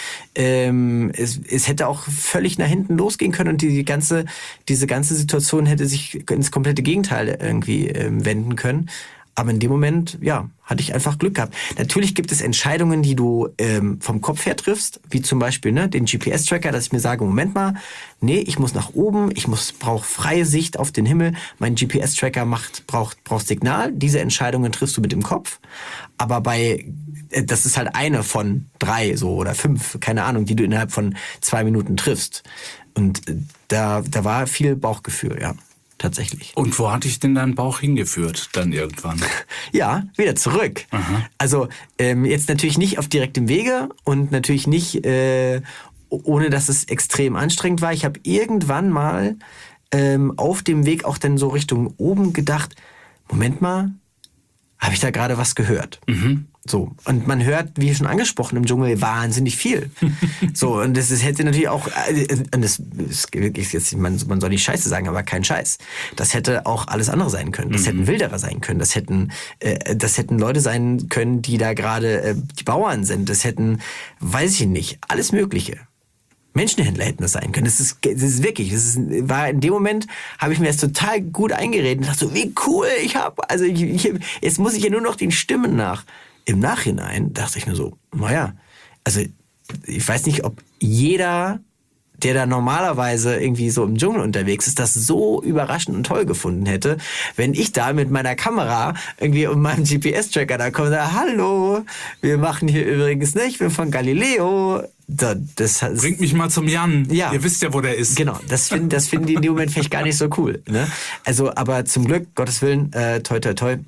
ähm, es, es hätte auch völlig nach hinten losgehen können und die ganze, diese ganze Situation hätte sich ins komplette Gegenteil irgendwie ähm, wenden können. Aber in dem Moment, ja, hatte ich einfach Glück gehabt. Natürlich gibt es Entscheidungen, die du ähm, vom Kopf her triffst, wie zum Beispiel ne, den G P S-Tracker, dass ich mir sage, Moment mal, nee, ich muss nach oben, ich muss brauche freie Sicht auf den Himmel. Mein G P S-Tracker macht braucht braucht Signal. Diese Entscheidungen triffst du mit dem Kopf. Aber bei äh, das ist halt eine von drei so oder fünf, keine Ahnung, die du innerhalb von zwei Minuten triffst. Und äh, da da war viel Bauchgefühl, ja. Tatsächlich. Und wo hat dich denn dein Bauch hingeführt dann irgendwann? Ja, wieder zurück. Aha. Also ähm, jetzt natürlich nicht auf direktem Wege und natürlich nicht äh, ohne dass es extrem anstrengend war. Ich habe irgendwann mal ähm, auf dem Weg auch dann so Richtung oben gedacht, Moment mal, habe ich da gerade was gehört? Mhm. So. Und man hört, wie schon angesprochen, im Dschungel wahnsinnig viel. So. Und das ist, hätte natürlich auch, und das ist wirklich jetzt, man, man soll nicht Scheiße sagen, aber kein Scheiß. Das hätte auch alles andere sein können. Das mhm. hätten Wilderer sein können. Das hätten, äh, das hätten Leute sein können, die da gerade äh, die Bauern sind. Das hätten, weiß ich nicht, alles Mögliche. Menschenhändler hätten das sein können. Das ist, das ist wirklich, das ist, war in dem Moment, habe ich mir das total gut eingeredet und dachte so, wie cool, ich habe, also ich, ich, jetzt muss ich ja nur noch den Stimmen nach. Im Nachhinein dachte ich mir so, naja, also ich weiß nicht, ob jeder, der da normalerweise irgendwie so im Dschungel unterwegs ist, das so überraschend und toll gefunden hätte, wenn ich da mit meiner Kamera irgendwie und meinem G P S-Tracker da komme und sage, hallo, wir machen hier übrigens, ne, ich bin von Galileo. Das, das Bringt mich mal zum Jan. Ja. Ihr wisst ja, wo der ist. Genau, das finden das finden die in dem Moment vielleicht gar nicht so cool. Ne? Also, aber zum Glück, Gottes Willen, äh, toi, toi, toi,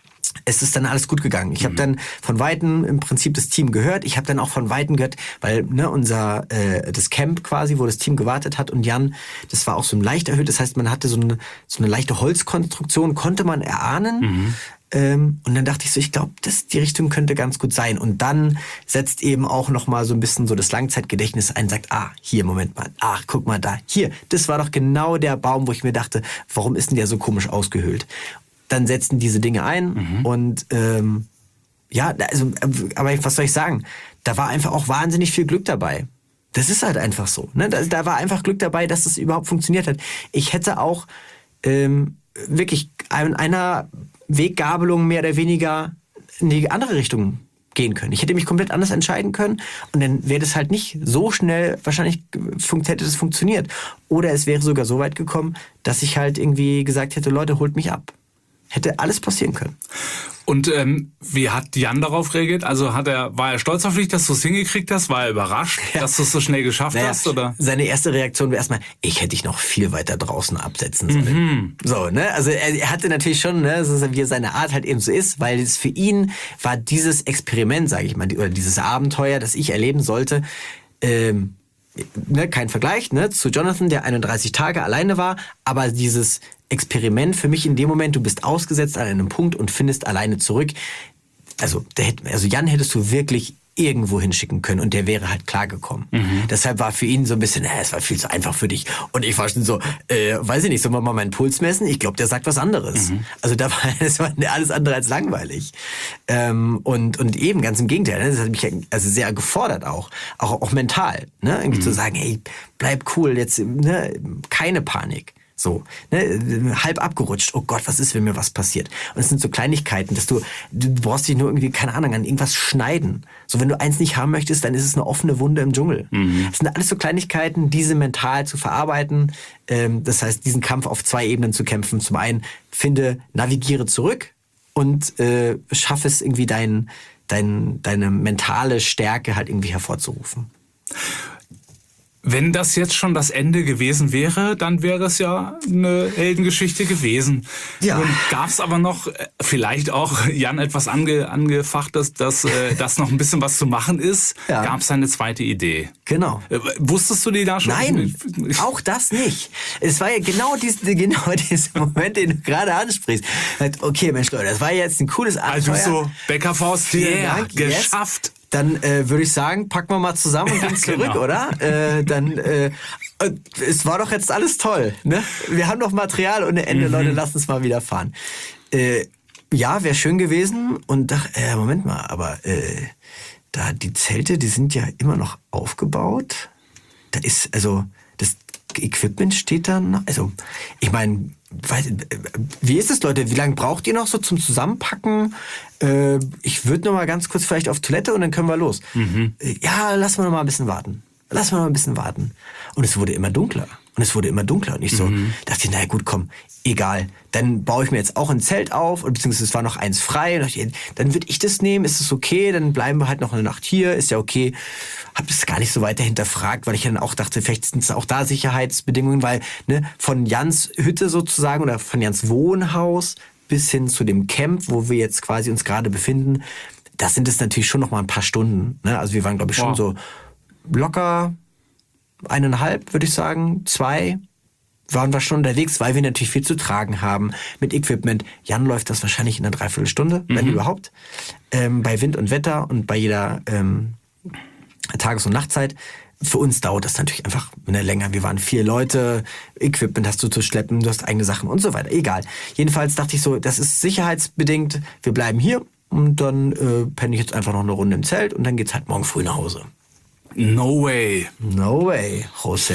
es ist dann alles gut gegangen. Ich habe dann von Weitem im Prinzip das Team gehört. Ich habe dann auch von Weitem gehört, weil ne, unser äh, das Camp quasi, wo das Team gewartet hat und Jan, das war auch so ein leicht erhöht. Das heißt, man hatte so eine so eine leichte Holzkonstruktion, konnte man erahnen. Mhm. Ähm, und dann dachte ich so, ich glaube, das die Richtung könnte ganz gut sein. Und dann setzt eben auch noch mal so ein bisschen so das Langzeitgedächtnis ein, sagt, ah, hier, Moment mal, ach, guck mal da, hier, das war doch genau der Baum, wo ich mir dachte, warum ist denn der so komisch ausgehöhlt? Dann setzen diese Dinge ein mhm. und ähm, ja, also, aber was soll ich sagen? Da war einfach auch wahnsinnig viel Glück dabei. Das ist halt einfach so. Ne? Da, da war einfach Glück dabei, dass das überhaupt funktioniert hat. Ich hätte auch ähm, wirklich in einer Weggabelung mehr oder weniger in die andere Richtung gehen können. Ich hätte mich komplett anders entscheiden können und dann wäre das halt nicht so schnell, wahrscheinlich hätte das funktioniert. Oder es wäre sogar so weit gekommen, dass ich halt irgendwie gesagt hätte, Leute, holt mich ab. Hätte alles passieren können. Und ähm, wie hat Jan darauf reagiert? Also hat er, war er stolz auf dich, dass du es hingekriegt hast? War er überrascht, ja. dass du es so schnell geschafft naja, hast? Oder? Seine erste Reaktion war erstmal, ich hätte dich noch viel weiter draußen absetzen sollen. Mhm. So, ne? Also er, er hatte natürlich schon, ne, so wie seine Art halt eben so ist, weil es für ihn war dieses Experiment, sage ich mal, oder dieses Abenteuer, das ich erleben sollte, ähm, ne, kein Vergleich, ne, zu Jonathan, der einunddreißig Tage alleine war, aber dieses Experiment für mich in dem Moment, du bist ausgesetzt an einem Punkt und findest alleine zurück. Also, der hätte, also Jan hättest du wirklich irgendwo hinschicken können und der wäre halt klargekommen. Mhm. Deshalb war für ihn so ein bisschen, äh, es war viel zu einfach für dich. Und ich war schon so, äh, weiß ich nicht, sollen wir mal meinen Puls messen? Ich glaube, der sagt was anderes. Mhm. Also da war, das war alles andere als langweilig. Ähm, und, und eben, ganz im Gegenteil, ne, das hat mich also sehr gefordert auch, auch, auch mental, ne, irgendwie mhm. zu sagen, hey, bleib cool, jetzt, ne, keine Panik. So, ne, halb abgerutscht. Oh Gott, was ist, wenn mir was passiert? Und es sind so Kleinigkeiten, dass du, du brauchst dich nur irgendwie, keine Ahnung, an irgendwas schneiden. So, wenn du eins nicht haben möchtest, dann ist es eine offene Wunde im Dschungel. Mhm. Das sind alles so Kleinigkeiten, diese mental zu verarbeiten. Ähm, das heißt, diesen Kampf auf zwei Ebenen zu kämpfen. Zum einen, finde, navigiere zurück und äh, schaffe es irgendwie, dein, dein, deine mentale Stärke halt irgendwie hervorzurufen. Wenn das jetzt schon das Ende gewesen wäre, dann wäre es ja eine Heldengeschichte gewesen. Ja. Nun gab es aber noch, vielleicht auch Jan etwas ange, angefacht, dass, dass, äh, dass noch ein bisschen was zu machen ist, ja. Gab es eine zweite Idee. Genau. Äh, wusstest du die da schon? Nein, auch das nicht. Es war ja genau dieser genau dies Moment, den du gerade ansprichst. Okay, Mensch, Leute, das war jetzt ein cooles Abenteuer. Also so Bäckerfaust, yeah, geschafft. Yes. Dann äh, würde ich sagen, packen wir mal zusammen und gehen zurück, genau. Oder? Äh, dann, äh, es war doch jetzt alles toll, ne? Wir haben doch Material ohne Ende, mhm. Leute, lasst uns mal wieder fahren. Äh, ja, wäre schön gewesen und dachte, äh, Moment mal, aber äh, da die Zelte, die sind ja immer noch aufgebaut. Da ist, also, das Equipment steht da noch, also, ich meine, wie ist es, Leute? Wie lange braucht ihr noch so zum Zusammenpacken? Äh, ich würde noch mal ganz kurz vielleicht auf Toilette und dann können wir los. Mhm. Ja, lass mal noch mal ein bisschen warten. Lass mal noch ein bisschen warten. Und es wurde immer dunkler. Und es wurde immer dunkler. Und ich so, mhm. dachte, naja gut, komm, egal. Dann baue ich mir jetzt auch ein Zelt auf. Und beziehungsweise es war noch eins frei. Und dachte, dann würde ich das nehmen. Ist es okay? Dann bleiben wir halt noch eine Nacht hier. Ist ja okay. Hab das gar nicht so weiter hinterfragt, weil ich dann auch dachte, vielleicht sind es auch da Sicherheitsbedingungen. Weil ne, von Jans Hütte sozusagen oder von Jans Wohnhaus bis hin zu dem Camp, wo wir jetzt quasi uns gerade befinden, das sind es natürlich schon noch mal ein paar Stunden. Ne? Also wir waren, glaube ich, schon wow. so locker eineinhalb, würde ich sagen, zwei waren wir schon unterwegs, weil wir natürlich viel zu tragen haben mit Equipment. Jan läuft das wahrscheinlich in einer Dreiviertelstunde, mhm. wenn überhaupt, ähm, bei Wind und Wetter und bei jeder ähm, Tages- und Nachtzeit. Für uns dauert das natürlich einfach eine länger. Wir waren vier Leute, Equipment hast du zu schleppen, du hast eigene Sachen und so weiter. Egal. Jedenfalls dachte ich so, das ist sicherheitsbedingt, wir bleiben hier und dann äh, penne ich jetzt einfach noch eine Runde im Zelt und dann geht's halt morgen früh nach Hause. No way. No way, José.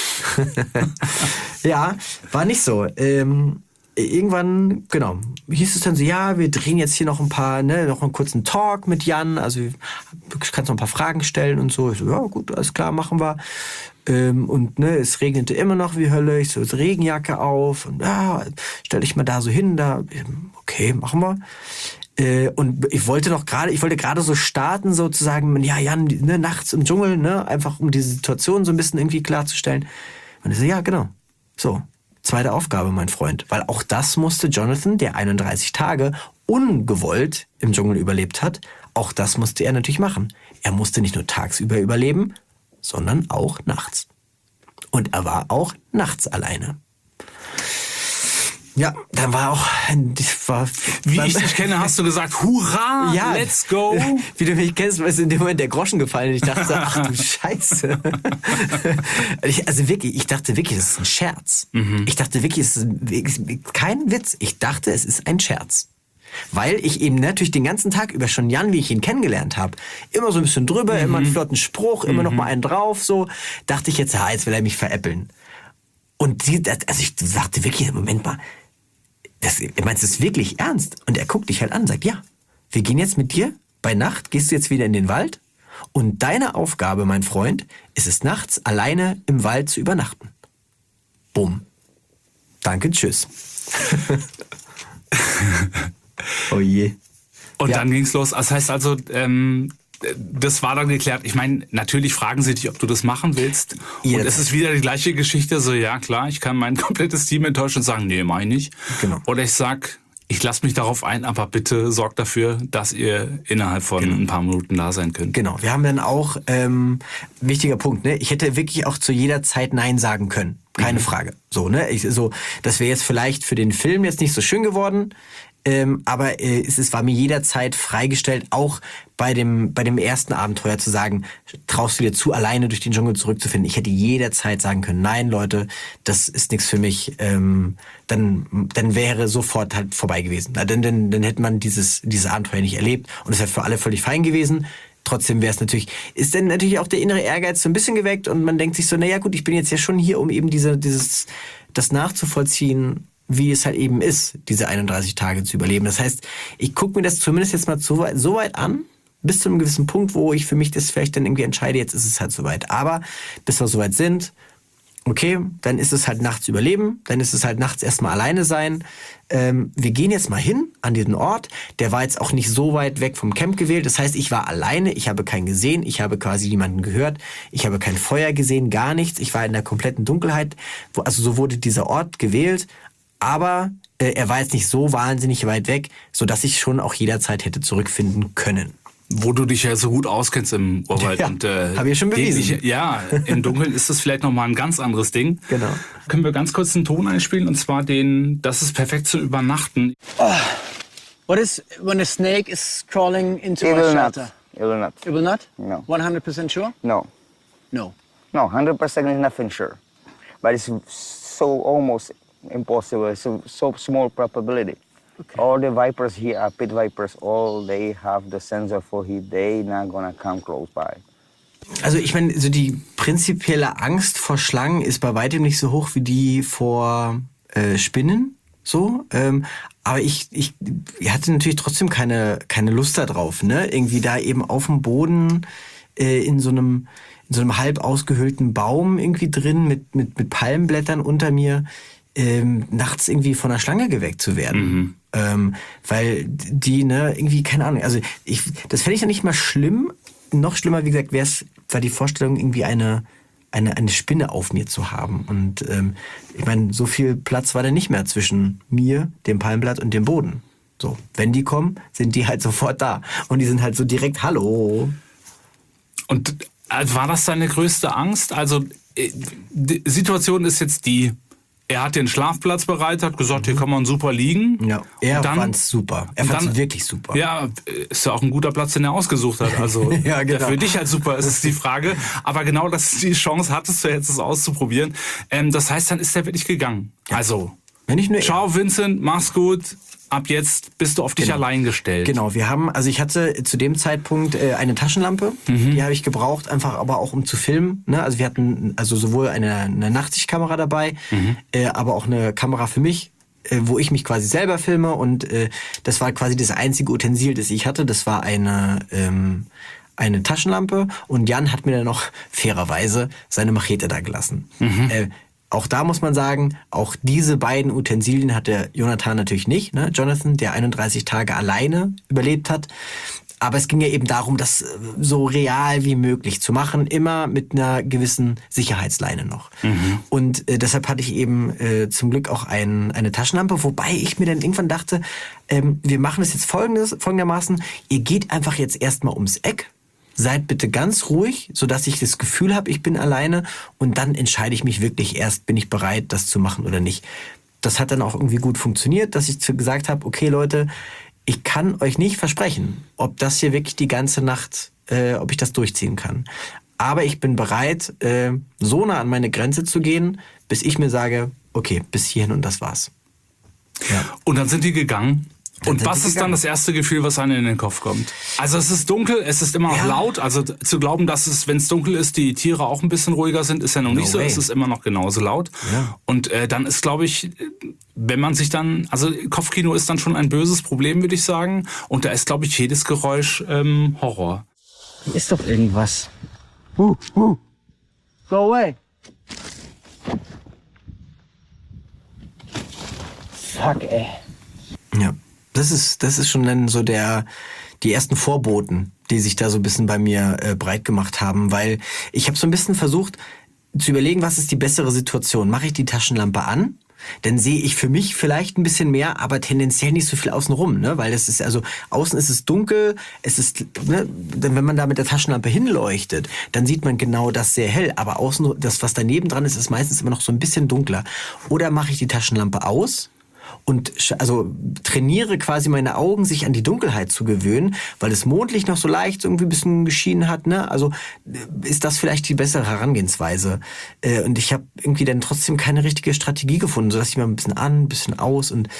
Ja, war nicht so. Ähm, irgendwann, genau, hieß es dann so, ja, wir drehen jetzt hier noch ein paar, ne, noch einen kurzen Talk mit Jan, also du kannst noch ein paar Fragen stellen und so. Ich so, ja gut, alles klar, machen wir. Ähm, und ne, es regnete immer noch wie Hölle, ich so, Regenjacke auf und ja, stell dich mal da so hin, da, okay, machen wir. Äh, und ich wollte noch gerade, ich wollte gerade so starten, sozusagen, ja, Jan, ne, nachts im Dschungel, ne, einfach um diese Situation so ein bisschen irgendwie klarzustellen. Und ich so, ja, genau, so. Zweite Aufgabe, mein Freund. Weil auch das musste Jonathan, der einunddreißig Tage ungewollt im Dschungel überlebt hat, auch das musste er natürlich machen. Er musste nicht nur tagsüber überleben, sondern auch nachts. Und er war auch nachts alleine. Ja, dann war auch... War, Wie ich dich kenne, hast du gesagt, hurra, ja, let's go. Wie du mich kennst, ist in dem Moment der Groschen gefallen. Und ich dachte, ach du Scheiße. Ich, also wirklich, ich dachte wirklich, das ist ein Scherz. Mhm. Ich dachte wirklich, es ist kein Witz. Ich dachte, es ist ein Scherz. Weil ich eben natürlich den ganzen Tag über schon Jan, wie ich ihn kennengelernt habe, immer so ein bisschen drüber, mhm. immer einen flotten Spruch, immer mhm. noch mal einen drauf, so. Dachte ich jetzt, ja, jetzt will er mich veräppeln. Und die, also ich sagte wirklich, Moment mal, das, meinst du es wirklich ernst? Und er guckt dich halt an und sagt, ja, wir gehen jetzt mit dir, bei Nacht gehst du jetzt wieder in den Wald und deine Aufgabe, mein Freund, ist es nachts alleine im Wald zu übernachten. Bumm. Danke, tschüss. Oh je. Und ja. dann ging's los. Das heißt also, ähm, das war dann geklärt. Ich meine, natürlich fragen sie dich, ob du das machen willst. Jetzt. Und es ist wieder die gleiche Geschichte. So, ja klar, ich kann mein komplettes Team enttäuschen und sagen, nee, mach ich nicht. Genau. Oder ich sag, ich lasse mich darauf ein, aber bitte sorgt dafür, dass ihr innerhalb von genau. ein paar Minuten da sein könnt. Genau. Wir haben dann auch, ähm, wichtiger Punkt, ne? Ich hätte wirklich auch zu jeder Zeit Nein sagen können. Keine mhm. Frage. So, ne? Ich, so, das wäre jetzt vielleicht für den Film jetzt nicht so schön geworden. Ähm, aber äh, es, es war mir jederzeit freigestellt, auch bei dem bei dem ersten Abenteuer zu sagen, traust du dir zu, alleine durch den Dschungel zurückzufinden. Ich hätte jederzeit sagen können, nein, Leute, das ist nichts für mich. Ähm, dann dann wäre sofort halt vorbei gewesen. Na, dann, dann, dann hätte man dieses dieses Abenteuer nicht erlebt und es wäre für alle völlig fein gewesen. Trotzdem wäre es natürlich, ist dann natürlich auch der innere Ehrgeiz so ein bisschen geweckt und man denkt sich so, naja gut, ich bin jetzt ja schon hier, um eben diese dieses das nachzuvollziehen, wie es halt eben ist, diese einunddreißig Tage zu überleben. Das heißt, ich gucke mir das zumindest jetzt mal so weit, so weit an, bis zu einem gewissen Punkt, wo ich für mich das vielleicht dann irgendwie entscheide, jetzt ist es halt soweit. Aber bis wir soweit sind, okay, dann ist es halt nachts überleben, dann ist es halt nachts erstmal alleine sein. Ähm, wir gehen jetzt mal hin an diesen Ort. Der war jetzt auch nicht so weit weg vom Camp gewählt. Das heißt, ich war alleine, ich habe keinen gesehen, ich habe quasi niemanden gehört, ich habe kein Feuer gesehen, gar nichts. Ich war in der kompletten Dunkelheit. Wo, also so wurde dieser Ort gewählt. Aber äh, er war jetzt nicht so wahnsinnig weit weg, sodass ich schon auch jederzeit hätte zurückfinden können. Wo du dich ja so gut auskennst im Urwald. Ja, und, äh, hab ich schon bewiesen. Ich, ja, im Dunkeln ist das vielleicht nochmal ein ganz anderes Ding. Genau. Können wir ganz kurz einen Ton einspielen, und zwar den, das ist perfekt zu übernachten. Oh. What is when a snake is crawling into It my will shelter? not. It will not. It will not? No. one hundred percent sure? No. No. No, one hundred percent is nothing sure. But it's so almost impossible. It's a so small probability. Okay. All the vipers here are pit vipers. All they have the sensor for heat. They not gonna come close by. Also ich meine, so die prinzipielle Angst vor Schlangen ist bei weitem nicht so hoch wie die vor äh, Spinnen. So, ähm, aber ich, ich, ich hatte natürlich trotzdem keine, keine Lust da drauf, ne? Irgendwie da eben auf dem Boden äh, in so einem in so einem halb ausgehöhlten Baum irgendwie drin mit mit mit Palmblättern unter mir. Ähm, nachts irgendwie von einer Schlange geweckt zu werden. Mhm. Ähm, weil die, ne, irgendwie, keine Ahnung, also ich, das fände ich ja nicht mal schlimm. Noch schlimmer, wie gesagt, wär's, war die Vorstellung, irgendwie eine, eine, eine Spinne auf mir zu haben. Und ähm, ich meine, so viel Platz war da nicht mehr zwischen mir, dem Palmblatt und dem Boden. So, wenn die kommen, sind die halt sofort da. Und die sind halt so direkt, hallo. Und war das deine größte Angst? Also die Situation ist jetzt die, er hat den Schlafplatz bereit, hat gesagt, hier kann man super liegen. Ja, er dann, fand's super. Er fand's wirklich super. Ja, ist ja auch ein guter Platz, den er ausgesucht hat. Also ja, genau. der für dich halt super ist, ist die Frage. Aber genau, dass du die Chance hattest, du jetzt es auszuprobieren. Ähm, das heißt, dann ist er wirklich gegangen. Ja. Also, Wenn nicht nur ciao Vincent, mach's gut. Ab jetzt bist du auf dich genau. allein gestellt. Genau, wir haben, also ich hatte zu dem Zeitpunkt äh, eine Taschenlampe, mhm. die habe ich gebraucht, einfach aber auch um zu filmen. Ne? Also wir hatten also sowohl eine, eine Nachtsichtkamera dabei, mhm. äh, aber auch eine Kamera für mich, äh, wo ich mich quasi selber filme. Und äh, das war quasi das einzige Utensil, das ich hatte. Das war eine ähm, eine Taschenlampe und Jan hat mir dann noch fairerweise seine Machete da gelassen. Mhm. Äh, Auch da muss man sagen, auch diese beiden Utensilien hatte Jonathan natürlich nicht. Ne? Jonathan, der einunddreißig Tage alleine überlebt hat. Aber es ging ja eben darum, das so real wie möglich zu machen, immer mit einer gewissen Sicherheitsleine noch. Mhm. Und äh, deshalb hatte ich eben äh, zum Glück auch ein, eine Taschenlampe, wobei ich mir dann irgendwann dachte, ähm, wir machen es jetzt folgendes, folgendermaßen, ihr geht einfach jetzt erstmal ums Eck, seid bitte ganz ruhig, sodass ich das Gefühl habe, ich bin alleine und dann entscheide ich mich wirklich erst, bin ich bereit, das zu machen oder nicht. Das hat dann auch irgendwie gut funktioniert, dass ich gesagt habe, okay Leute, ich kann euch nicht versprechen, ob das hier wirklich die ganze Nacht, äh, ob ich das durchziehen kann. Aber ich bin bereit, äh, so nah an meine Grenze zu gehen, bis ich mir sage, okay, bis hierhin und das war's. Ja. Und dann sind die gegangen. Dann und was ist gegangen. dann das erste Gefühl, was einem in den Kopf kommt? Also es ist dunkel, es ist immer noch ja. laut. Also zu glauben, dass es, wenn es dunkel ist, die Tiere auch ein bisschen ruhiger sind, ist ja noch No nicht so. way. Es ist immer noch genauso laut. Ja. Und äh, dann ist, glaube ich, wenn man sich dann, also Kopfkino ist dann schon ein böses Problem, würde ich sagen. Und da ist, glaube ich, jedes Geräusch ähm, Horror. Hier ist doch irgendwas. Woo, woo. Go away. Fuck, ey. Ja, das ist, das ist schon dann so der, die ersten Vorboten, die sich da so ein bisschen bei mir äh, breit gemacht haben, weil ich habe so ein bisschen versucht zu überlegen, was ist die bessere Situation? Mache ich die Taschenlampe an? Dann sehe ich für mich vielleicht ein bisschen mehr, aber tendenziell nicht so viel außenrum, ne? Weil es ist, also außen ist es dunkel, es ist, ne, wenn man da mit der Taschenlampe hinleuchtet, dann sieht man genau das sehr hell, aber außen, das, was daneben dran ist, ist meistens immer noch so ein bisschen dunkler. Oder mache ich die Taschenlampe aus und also trainiere quasi meine Augen, sich an die Dunkelheit zu gewöhnen, weil das Mondlicht noch so leicht irgendwie ein bisschen geschienen hat, ne? Also ist das vielleicht die bessere Herangehensweise. Und ich habe irgendwie dann trotzdem keine richtige Strategie gefunden, sodass ich mal ein bisschen an, ein bisschen aus und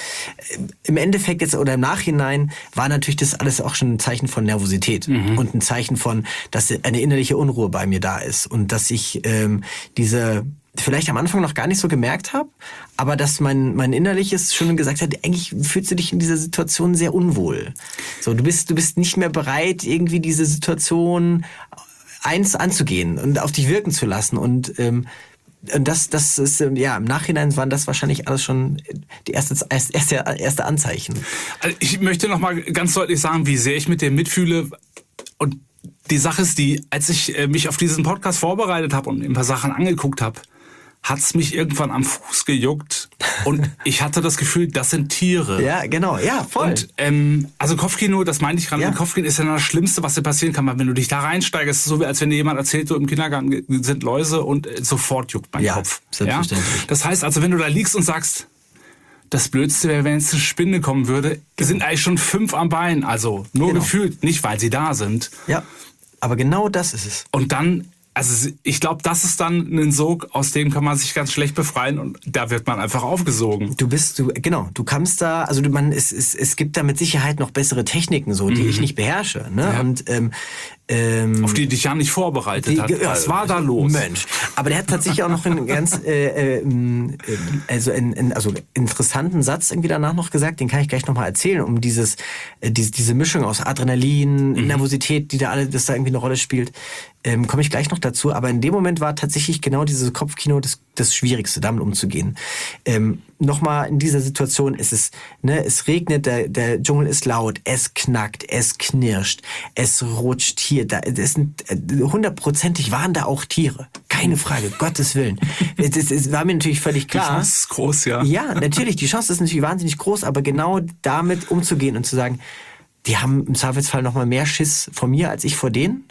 im Endeffekt jetzt oder im Nachhinein war natürlich das alles auch schon ein Zeichen von Nervosität mhm. und ein Zeichen von, dass eine innerliche Unruhe bei mir da ist und dass ich ähm, diese vielleicht am Anfang noch gar nicht so gemerkt habe, aber dass mein mein Innerliches schon gesagt hat, eigentlich fühlst du dich in dieser Situation sehr unwohl. So, du bist du bist nicht mehr bereit, irgendwie diese Situation eins anzugehen und auf dich wirken zu lassen und ähm, und das das ist ja im Nachhinein waren das wahrscheinlich alles schon die erste erste erste Anzeichen. Also ich möchte noch mal ganz deutlich sagen, wie sehr ich mit dir mitfühle und die Sache ist die, als ich mich auf diesen Podcast vorbereitet habe und ein paar Sachen angeguckt habe, hat's mich irgendwann am Fuß gejuckt und ich hatte das Gefühl, das sind Tiere. Ja, genau, ja, voll. Und ähm, also Kopfkino, das meinte ich gerade, Ja. Kopfkino ist ja das Schlimmste, was dir passieren kann, weil wenn du dich da reinsteigst, ist es so, wie als wenn dir jemand erzählt, so im Kindergarten sind Läuse und äh, sofort juckt mein Ja, Kopf. selbstverständlich. Das heißt also, wenn du da liegst und sagst, das Blödste wäre, wenn jetzt eine Spinne kommen würde, sind eigentlich schon fünf am Bein, also nur Genau. gefühlt, nicht weil sie da sind. Ja, aber genau das ist es. Und dann, also ich glaube, das ist dann ein Sog, aus dem kann man sich ganz schlecht befreien und da wird man einfach aufgesogen. Du bist, du, genau, du kannst da, also du, man, es, es, es gibt da mit Sicherheit noch bessere Techniken, so, die Mhm. ich nicht beherrsche, ne? Ja. Und, ähm, ähm, Auf die dich ja nicht vorbereitet die- hat. Was war da los? Mensch. Aber der hat tatsächlich auch noch einen ganz, äh, äh, äh, also einen, einen also interessanten Satz irgendwie danach noch gesagt, den kann ich gleich nochmal erzählen, um dieses, äh, diese, diese Mischung aus Adrenalin, Mhm. Nervosität, die da alle, das da irgendwie eine Rolle spielt, ähm, komme ich gleich noch dazu. Aber in dem Moment war tatsächlich genau dieses Kopfkino das, das Schwierigste, damit umzugehen. Ähm, Nochmal in dieser Situation ist es, ne, es regnet, der, der Dschungel ist laut, es knackt, es knirscht, es rutscht hier, da, es sind äh, hundertprozentig waren da auch Tiere. Keine Frage, Gottes Willen. Es, es, es war mir natürlich völlig Die klar. Chance ist groß, ja. Ja, natürlich, die Chance ist natürlich wahnsinnig groß, aber genau damit umzugehen und zu sagen, die haben im Zweifelsfall noch mal mehr Schiss vor mir als ich vor denen.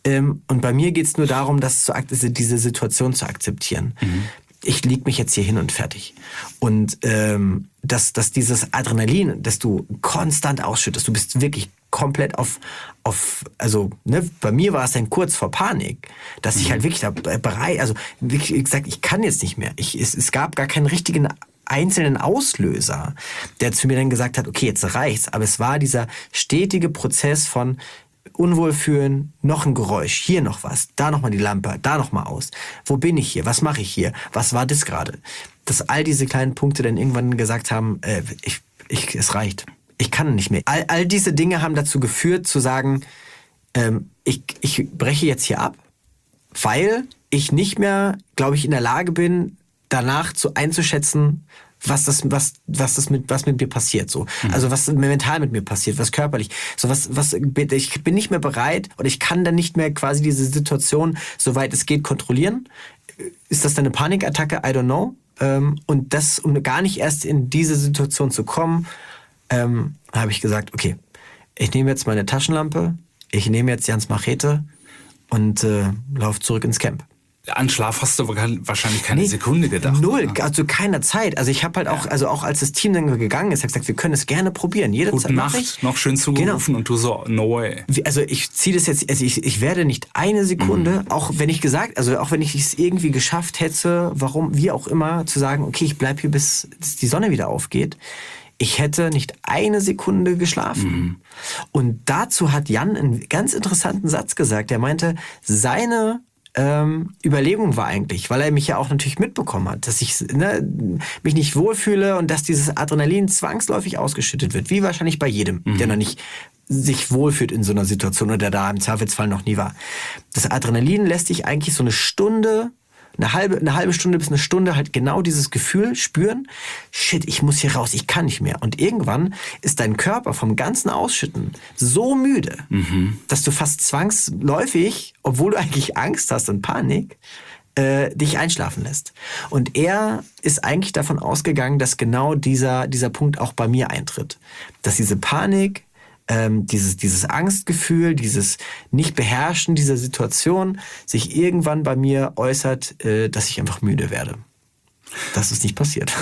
Ähm, und bei mir geht's nur darum, das zu, diese Situation zu akzeptieren. Mhm. Ich leg mich jetzt hier hin und fertig. Und ähm, dass, dass dieses Adrenalin, das du konstant ausschüttest, du bist wirklich komplett auf, auf also ne, bei mir war es dann kurz vor Panik, dass ich halt wirklich da bereit, also wie gesagt, ich kann jetzt nicht mehr. Ich, es, es gab gar keinen richtigen einzelnen Auslöser, der zu mir dann gesagt hat, okay, jetzt reicht's. Aber es war dieser stetige Prozess von Unwohlfühlen, noch ein Geräusch, hier noch was, da noch mal die Lampe, da noch mal aus. Wo bin ich hier? Was mache ich hier? Was war das gerade? Dass all diese kleinen Punkte dann irgendwann gesagt haben, äh, ich, ich, es reicht. Ich kann nicht mehr. All, all diese Dinge haben dazu geführt, zu sagen, ähm, ich, ich breche jetzt hier ab, weil ich nicht mehr, glaube ich, in der Lage bin, danach zu einzuschätzen, was das, was, was das mit, was mit mir passiert, so. Mhm. Also, was mental mit mir passiert, was körperlich. So, was, was, ich bin nicht mehr bereit oder ich kann dann nicht mehr quasi diese Situation, soweit es geht, kontrollieren. Ist das dann eine Panikattacke? I don't know. Und das, um gar nicht erst in diese Situation zu kommen, ähm, habe ich gesagt, okay, ich nehme jetzt meine Taschenlampe, ich nehme jetzt Jans Machete und äh, laufe zurück ins Camp. An Schlaf hast du wahrscheinlich keine nee, Sekunde gedacht. Null, oder? Also keiner Zeit. Also ich habe halt auch, also auch als das Team dann gegangen ist, habe ich gesagt, wir können es gerne probieren. Jede Gute Zeit Nacht, ich. noch schön zugerufen genau. Und du so, no way. Also ich ziehe das jetzt, also ich, ich werde nicht eine Sekunde, mhm. auch wenn ich gesagt, also auch wenn ich es irgendwie geschafft hätte, warum, wie auch immer, zu sagen, okay, ich bleib hier, bis die Sonne wieder aufgeht. Ich hätte nicht eine Sekunde geschlafen. Mhm. Und dazu hat Jan einen ganz interessanten Satz gesagt. Er meinte, seine Ähm, Überlegung war eigentlich, weil er mich ja auch natürlich mitbekommen hat, dass ich ne, mich nicht wohlfühle und dass dieses Adrenalin zwangsläufig ausgeschüttet wird, wie wahrscheinlich bei jedem, mhm. der noch nicht sich wohlfühlt in so einer Situation oder der da im Zweifelsfall noch nie war. Das Adrenalin lässt dich eigentlich so eine Stunde, eine halbe, eine halbe Stunde bis eine Stunde halt genau dieses Gefühl spüren, shit, ich muss hier raus, ich kann nicht mehr. Und irgendwann ist dein Körper vom ganzen Ausschütten so müde, mhm. dass du fast zwangsläufig, obwohl du eigentlich Angst hast und Panik, äh, dich einschlafen lässt. Und er ist eigentlich davon ausgegangen, dass genau dieser, dieser Punkt auch bei mir eintritt. Dass diese Panik, Ähm, dieses, dieses Angstgefühl, dieses Nicht-Beherrschen dieser Situation sich irgendwann bei mir äußert, äh, dass ich einfach müde werde. Das ist nicht passiert.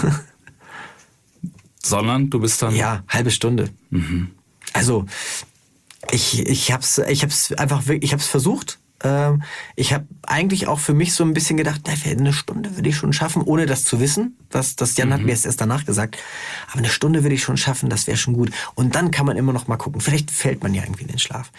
Sondern du bist dann... Ja, halbe Stunde. Mhm. Also, ich, ich hab's, ich hab's einfach wirklich, ich hab's versucht. Ähm, ich habe eigentlich auch für mich so ein bisschen gedacht, na, eine Stunde würde ich schon schaffen, ohne das zu wissen. Das, das Jan mhm. hat mir jetzt erst danach gesagt. Aber eine Stunde würde ich schon schaffen, das wäre schon gut. Und dann kann man immer noch mal gucken. Vielleicht fällt man ja irgendwie in den Schlaf.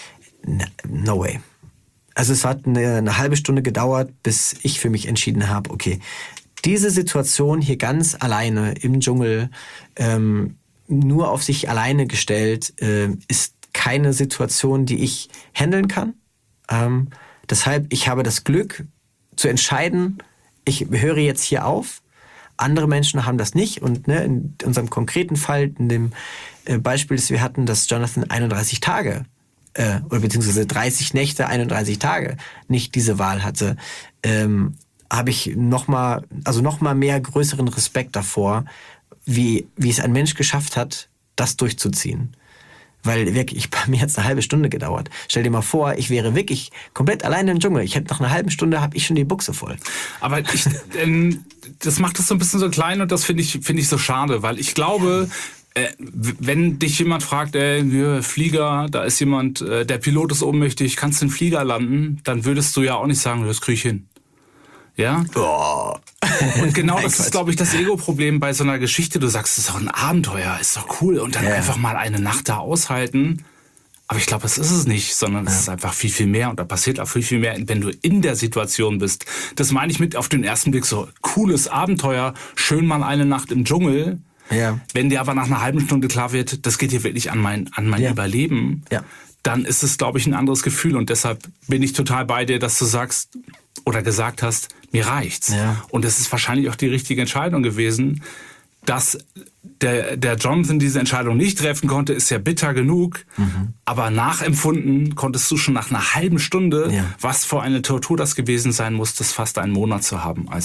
No way. Also es hat eine, eine halbe Stunde gedauert, bis ich für mich entschieden habe, okay, diese Situation hier ganz alleine im Dschungel, ähm, nur auf sich alleine gestellt, äh, ist keine Situation, die ich handeln kann. Ähm, deshalb, ich habe das Glück zu entscheiden, ich höre jetzt hier auf. Andere Menschen haben das nicht. Und ne, in unserem konkreten Fall, in dem äh, Beispiel, das wir hatten, dass Jonathan einunddreißig Tage äh, oder beziehungsweise dreißig Nächte, einunddreißig Tage nicht diese Wahl hatte, ähm, habe ich noch mal, also noch mal mehr größeren Respekt davor, wie, wie es ein Mensch geschafft hat, das durchzuziehen. Weil wirklich, bei mir hat es eine halbe Stunde gedauert. Stell dir mal vor, ich wäre wirklich komplett alleine im Dschungel. Ich hätte nach einer halben Stunde, habe ich schon die Buchse voll. Aber ich, ähm, das macht es so ein bisschen so klein und das finde ich, finde ich so schade, weil ich glaube, äh, wenn dich jemand fragt, ey, wir Flieger, da ist jemand, äh, der Pilot ist ohnmächtig, kannst du den Flieger landen? Dann würdest du ja auch nicht sagen, das krieg ich hin. Ja? Oh. Und genau das ist, glaube ich, das Ego-Problem bei so einer Geschichte. Du sagst, es ist doch ein Abenteuer, ist doch cool. Und dann ja. einfach mal eine Nacht da aushalten. Aber ich glaube, das ist es nicht, sondern es ja. ist einfach viel, viel mehr. Und da passiert auch viel, viel mehr, wenn du in der Situation bist. Das meine ich mit auf den ersten Blick so, cooles Abenteuer, schön mal eine Nacht im Dschungel. Ja. Wenn dir aber nach einer halben Stunde klar wird, das geht hier wirklich an mein, an mein ja. Überleben, ja. dann ist es, glaube ich, ein anderes Gefühl. Und deshalb bin ich total bei dir, dass du sagst oder gesagt hast, mir reicht's. Ja. Und es ist wahrscheinlich auch die richtige Entscheidung gewesen. Dass der, der Jonathan diese Entscheidung nicht treffen konnte, ist ja bitter genug. Mhm. Aber nachempfunden konntest du schon nach einer halben Stunde, ja. was für eine Tortur das gewesen sein muss, das fast einen Monat zu haben. Also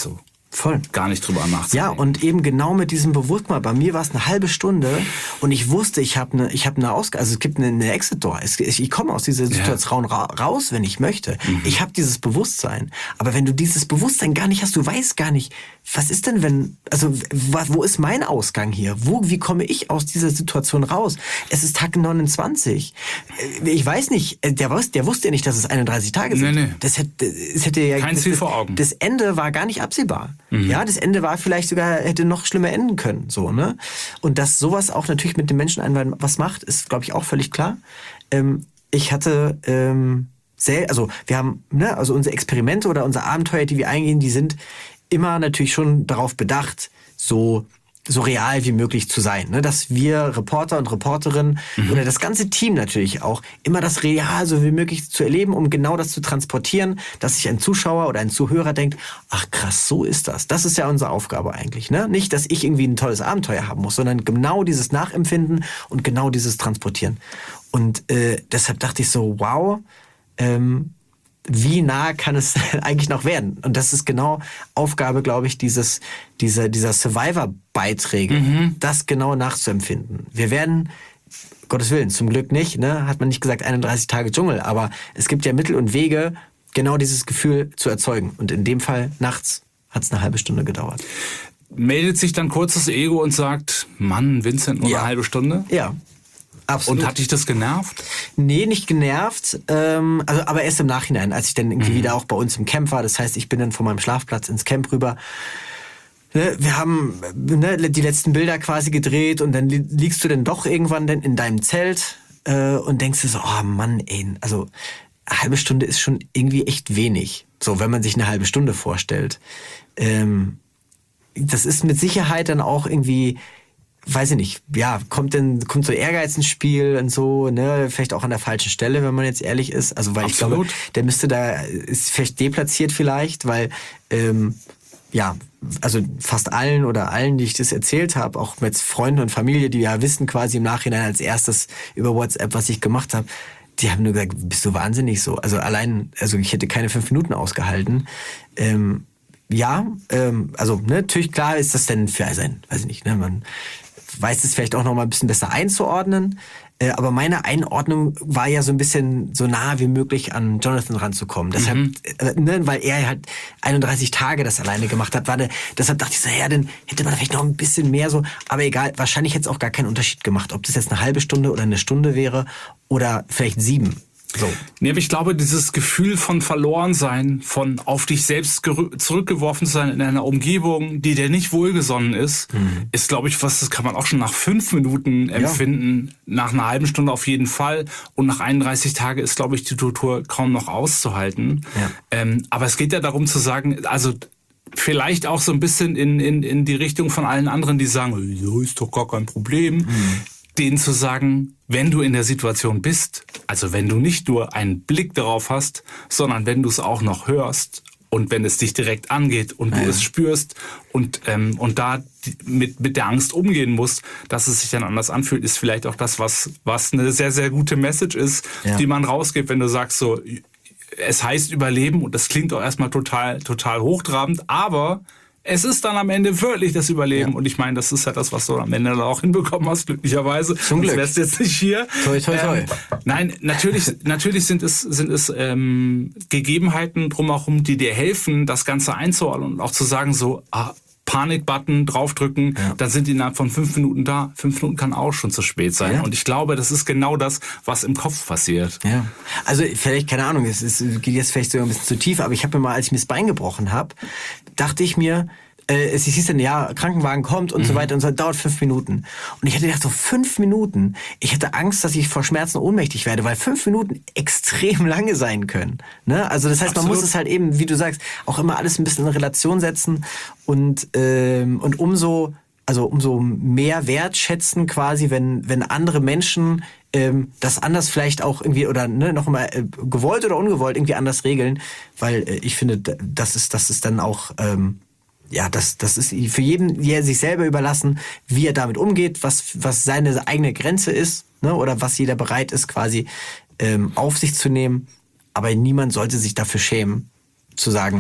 Voll. Gar nicht drüber nachzudenken. Ja, und eben genau mit diesem Bewusstsein. Bei mir war es eine halbe Stunde und ich wusste, ich habe eine, ich habe eine Ausgabe, also es gibt eine, eine Exit-Door. Es, ich, ich komme aus dieser Situation ja. ra- raus, wenn ich möchte. Mhm. Ich habe dieses Bewusstsein. Aber wenn du dieses Bewusstsein gar nicht hast, du weißt gar nicht, was ist denn, wenn, also wo ist mein Ausgang hier? Wo, wie komme ich aus dieser Situation raus? Es ist Tag neunundzwanzig. Ich weiß nicht, der, der wusste ja nicht, dass es einunddreißig Tage sind. Nee, nee. Das hätte, es hätte ja, Kein das, Ziel vor Augen. Das Ende war gar nicht absehbar. Mhm. Ja, das Ende war vielleicht sogar, hätte noch schlimmer enden können, so, ne? Und dass sowas auch natürlich mit den Menschen einmal was macht, ist, glaube ich, auch völlig klar. Ähm, ich hatte, ähm, sehr, also wir haben, ne, also unsere Experimente oder unsere Abenteuer, die wir eingehen, die sind immer natürlich schon darauf bedacht, so so real wie möglich zu sein, ne? Dass wir Reporter und Reporterinnen mhm. oder das ganze Team natürlich auch immer das real so wie möglich zu erleben, um genau das zu transportieren, dass sich ein Zuschauer oder ein Zuhörer denkt, ach krass, so ist das. Das ist ja unsere Aufgabe eigentlich, ne? Nicht, dass ich irgendwie ein tolles Abenteuer haben muss, sondern genau dieses Nachempfinden und genau dieses Transportieren. Und äh, deshalb dachte ich so, wow, ähm, wie nah kann es eigentlich noch werden? Und das ist genau Aufgabe, glaube ich, dieses, dieser, dieser Survivor-Beiträge, mhm. das genau nachzuempfinden. Wir werden, Gottes Willen, zum Glück nicht, ne, hat man nicht gesagt einunddreißig Tage Dschungel, aber es gibt ja Mittel und Wege, genau dieses Gefühl zu erzeugen. Und in dem Fall nachts hat es eine halbe Stunde gedauert. Meldet sich dann kurz das Ego und sagt, Mann, Vincent, nur ja. eine halbe Stunde? Ja. Absolut. Und hat dich das genervt? Nee, nicht genervt, ähm, also aber erst im Nachhinein, als ich dann irgendwie mhm. wieder auch bei uns im Camp war. Das heißt, ich bin dann von meinem Schlafplatz ins Camp rüber. Ne, wir haben ne, die letzten Bilder quasi gedreht und dann liegst du dann doch irgendwann dann in deinem Zelt äh, und denkst dir so, oh Mann, ey, also eine halbe Stunde ist schon irgendwie echt wenig. So, wenn man sich eine halbe Stunde vorstellt. Ähm, das ist mit Sicherheit dann auch irgendwie, weiß ich nicht, ja, kommt denn, kommt so Ehrgeiz ins Spiel und so, ne, vielleicht auch an der falschen Stelle, wenn man jetzt ehrlich ist. Also, weil Absolut. ich glaube, der müsste da, ist vielleicht deplatziert vielleicht, weil, ähm, ja, also fast allen oder allen, die ich das erzählt habe, auch mit Freunden und Familie, die ja wissen quasi im Nachhinein als erstes über WhatsApp, was ich gemacht habe, die haben nur gesagt, bist du wahnsinnig so. Also allein, also ich hätte keine fünf Minuten ausgehalten. Ähm, ja, ähm, also ne, natürlich klar ist das denn für sein, weiß ich nicht, ne, man weiß es vielleicht auch noch mal ein bisschen besser einzuordnen. Äh, aber meine Einordnung war ja so ein bisschen so nah wie möglich an Jonathan ranzukommen. Deshalb, mhm. äh, ne, weil er halt einunddreißig Tage das alleine gemacht hat, war der, deshalb dachte ich so, ja, dann hätte man vielleicht noch ein bisschen mehr so. Aber egal, wahrscheinlich hätte es auch gar keinen Unterschied gemacht, ob das jetzt eine halbe Stunde oder eine Stunde wäre oder vielleicht sieben. So. Nee, aber ich glaube, dieses Gefühl von Verlorensein, von auf dich selbst gerü- zurückgeworfen sein in einer Umgebung, die dir nicht wohlgesonnen ist, mhm. ist, glaube ich, was, das kann man auch schon nach fünf Minuten empfinden, ja. nach einer halben Stunde auf jeden Fall. Und nach einunddreißig Tagen ist, glaube ich, die Tortur kaum noch auszuhalten. Ja. Ähm, aber es geht ja darum zu sagen, also vielleicht auch so ein bisschen in, in, in die Richtung von allen anderen, die sagen, so ist doch gar kein Problem. Mhm. Denen zu sagen, wenn du in der Situation bist, also wenn du nicht nur einen Blick darauf hast, sondern wenn du es auch noch hörst und wenn es dich direkt angeht und du ja. es spürst und ähm, und da mit mit der Angst umgehen musst, dass es sich dann anders anfühlt, ist vielleicht auch das, was was eine sehr, sehr gute Message ist, ja. die man rausgibt, wenn du sagst so, es heißt Überleben und das klingt auch erstmal total total hochtrabend, aber es ist dann am Ende wirklich das Überleben. Ja. Und ich meine, das ist ja das, was du am Ende dann auch hinbekommen hast, glücklicherweise. Zum Glück. Du wärst jetzt nicht hier. Toi, toi, toi. Ähm, nein, natürlich, natürlich sind es, sind es ähm, Gegebenheiten drumherum, die dir helfen, das Ganze einzuordnen und auch zu sagen, so, ah, Panik-Button draufdrücken, ja. dann sind die innerhalb von fünf Minuten da. Fünf Minuten kann auch schon zu spät sein. Ja. Und ich glaube, das ist genau das, was im Kopf passiert. Ja. Also vielleicht, keine Ahnung, es, ist, es geht jetzt vielleicht sogar ein bisschen zu tief, aber ich habe mir mal, als ich mir das Bein gebrochen habe, dachte ich mir, äh, es hieß dann, ja, Krankenwagen kommt und mhm. so weiter und so, dauert fünf Minuten. Und ich hätte gedacht, so fünf Minuten, ich hätte Angst, dass ich vor Schmerzen ohnmächtig werde, weil fünf Minuten extrem lange sein können. Ne? Also das heißt, Absolut. Man muss es halt eben, wie du sagst, auch immer alles ein bisschen in Relation setzen und, ähm, und umso, also umso mehr wertschätzen quasi, wenn, wenn andere Menschen ähm, das anders vielleicht auch irgendwie oder ne, noch mal äh, gewollt oder ungewollt irgendwie anders regeln, weil äh, ich finde, das ist, das ist dann auch ähm, ja, das, das ist für jeden ja, sich selber überlassen, wie er damit umgeht, was, was seine eigene Grenze ist, ne, oder was jeder bereit ist, quasi ähm, auf sich zu nehmen. Aber niemand sollte sich dafür schämen, zu sagen,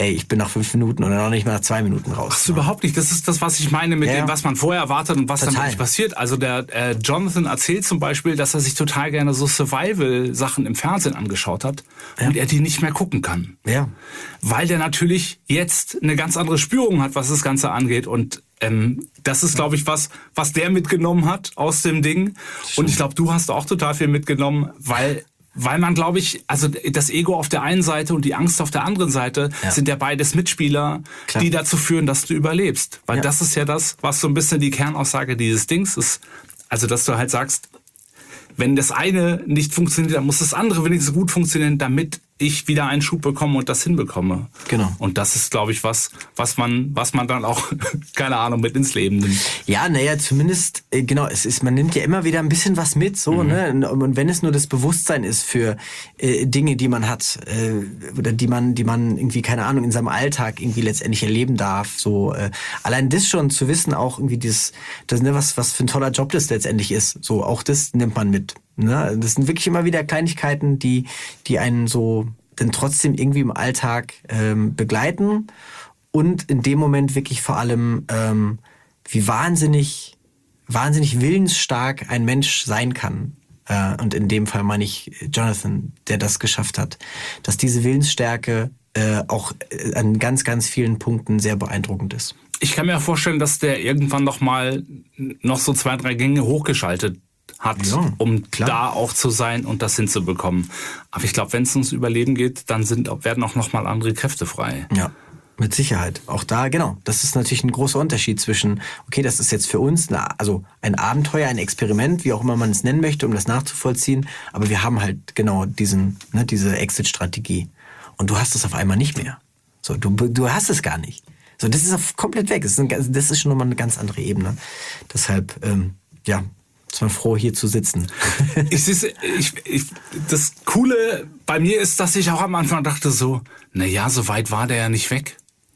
ey, ich bin nach fünf Minuten oder noch nicht mal nach zwei Minuten raus. Ach, überhaupt nicht. Das ist das, was ich meine mit ja. dem, was man vorher erwartet und was Total. dann wirklich passiert. Also der äh, Jonathan erzählt zum Beispiel, dass er sich total gerne so Survival-Sachen im Fernsehen angeschaut hat ja. und er die nicht mehr gucken kann. Ja. Weil der natürlich jetzt eine ganz andere Spürung hat, was das Ganze angeht. Und ähm, das ist, glaube ich, was, was der mitgenommen hat aus dem Ding. Und ich glaube, du hast auch total viel mitgenommen, weil Weil man, glaube ich, also das Ego auf der einen Seite und die Angst auf der anderen Seite ja. sind ja beides Mitspieler, Klar. die dazu führen, dass du überlebst. Weil ja. das ist ja das, was so ein bisschen die Kernaussage dieses Dings ist. Also, dass du halt sagst, wenn das eine nicht funktioniert, dann muss das andere wenigstens gut funktionieren, damit ich wieder einen Schub bekomme und das hinbekomme. Genau. Und das ist, glaube ich, was, was man, was man dann auch, keine Ahnung, mit ins Leben nimmt. Ja, naja, zumindest, äh, genau, es ist, man nimmt ja immer wieder ein bisschen was mit, so, mhm. ne? Und wenn es nur das Bewusstsein ist für äh, Dinge, die man hat, äh, oder die man, die man irgendwie, keine Ahnung, in seinem Alltag irgendwie letztendlich erleben darf, so, äh, allein das schon zu wissen, auch irgendwie dieses, das, ne, was, was für ein toller Job das letztendlich ist, so, auch das nimmt man mit. Ne? Das sind wirklich immer wieder Kleinigkeiten, die, die einen so dann trotzdem irgendwie im Alltag ähm, begleiten und in dem Moment wirklich vor allem, ähm, wie wahnsinnig, wahnsinnig willensstark ein Mensch sein kann. Äh, und in dem Fall meine ich Jonathan, der das geschafft hat. Dass diese Willensstärke äh, auch an ganz, ganz vielen Punkten sehr beeindruckend ist. Ich kann mir auch vorstellen, dass der irgendwann noch mal noch so zwei, drei Gänge hochgeschaltet hat, ja, um klar. da auch zu sein und das hinzubekommen. Aber ich glaube, wenn es ums Überleben geht, dann sind, werden auch noch mal andere Kräfte frei. Ja, mit Sicherheit. Auch da, genau. Das ist natürlich ein großer Unterschied zwischen, okay, das ist jetzt für uns eine, also ein Abenteuer, ein Experiment, wie auch immer man es nennen möchte, um das nachzuvollziehen. Aber wir haben halt genau diesen, ne, diese Exit-Strategie. Und du hast es auf einmal nicht mehr. So, du, du hast es gar nicht. So, das ist auf, komplett weg. Das ist, ein, das ist schon nochmal eine ganz andere Ebene. Deshalb, ähm, ja, ist man froh, hier zu sitzen. ich, ich, ich, das Coole bei mir ist, dass ich auch am Anfang dachte so, naja, so weit war der ja nicht weg.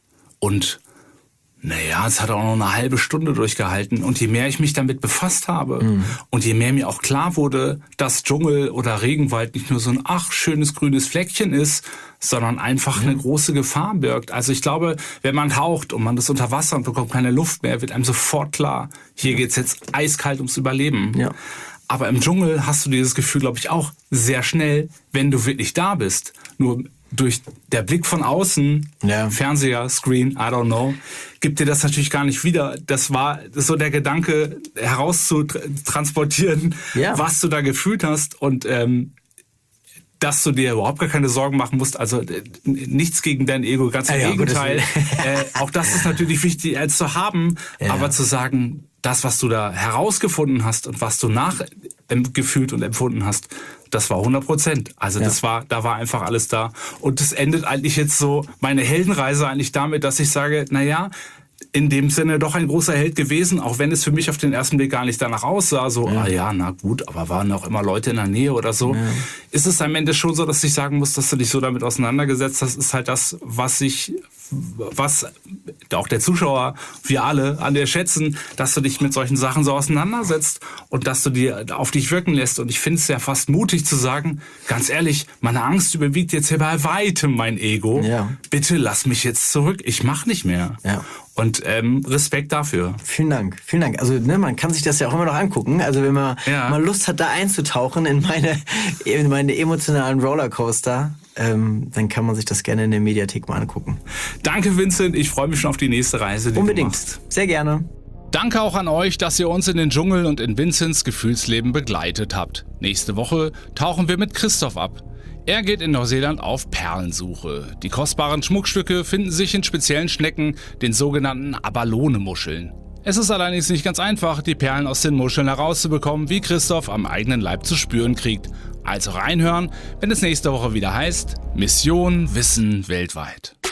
Und naja, es hat auch noch eine halbe Stunde durchgehalten. Und je mehr ich mich damit befasst habe mhm. und je mehr mir auch klar wurde, dass Dschungel oder Regenwald nicht nur so ein ach, schönes grünes Fleckchen ist, sondern einfach mhm. eine große Gefahr birgt. Also ich glaube, wenn man taucht und man ist unter Wasser und bekommt keine Luft mehr, wird einem sofort klar, hier geht's jetzt eiskalt ums Überleben. Ja. Aber im Dschungel hast du dieses Gefühl, glaube ich, auch sehr schnell, wenn du wirklich da bist. Nur durch der Blick von außen, ja. Fernseher, Screen, I don't know, gibt dir das natürlich gar nicht wieder. Das war so der Gedanke, herauszutransportieren, ja. was du da gefühlt hast und ähm, dass du dir überhaupt gar keine Sorgen machen musst. Also äh, nichts gegen dein Ego, ganz im ja, Gegenteil. äh, auch das ist natürlich wichtig äh, zu haben, ja. aber zu sagen, das, was du da herausgefunden hast und was du nachgefühlt und empfunden hast, das war hundert Prozent. Also ja. das war, da war einfach alles da. Und es endet eigentlich jetzt so, meine Heldenreise eigentlich damit, dass ich sage, naja, in dem Sinne doch ein großer Held gewesen, auch wenn es für mich auf den ersten Blick gar nicht danach aussah, so, ja. ah ja, na gut, aber waren auch immer Leute in der Nähe oder so. Ja. Ist es am Ende schon so, dass ich sagen muss, dass du dich so damit auseinandergesetzt hast, ist halt das, was ich, was auch der Zuschauer, wir alle an dir schätzen, dass du dich mit solchen Sachen so auseinandersetzt und dass du dir auf dich wirken lässt. Und ich finde es ja fast mutig zu sagen, ganz ehrlich, meine Angst überwiegt jetzt hier bei weitem mein Ego. Ja. Bitte lass mich jetzt zurück, ich mach nicht mehr. Ja. Und ähm, Respekt dafür. Vielen Dank, vielen Dank. Also ne, man kann sich das ja auch immer noch angucken. Also wenn man ja. mal Lust hat, da einzutauchen in meine, in meine emotionalen Rollercoaster, ähm, dann kann man sich das gerne in der Mediathek mal angucken. Danke, Vincent. Ich freue mich schon auf die nächste Reise, die Unbedingt. du machst. Sehr gerne. Danke auch an euch, dass ihr uns in den Dschungel und in Vincents Gefühlsleben begleitet habt. Nächste Woche tauchen wir mit Christoph ab. Er geht in Neuseeland auf Perlensuche. Die kostbaren Schmuckstücke finden sich in speziellen Schnecken, den sogenannten Abalone-Muscheln. Es ist allerdings nicht ganz einfach, die Perlen aus den Muscheln herauszubekommen, wie Christoph am eigenen Leib zu spüren kriegt. Also reinhören, wenn es nächste Woche wieder heißt Mission Wissen weltweit.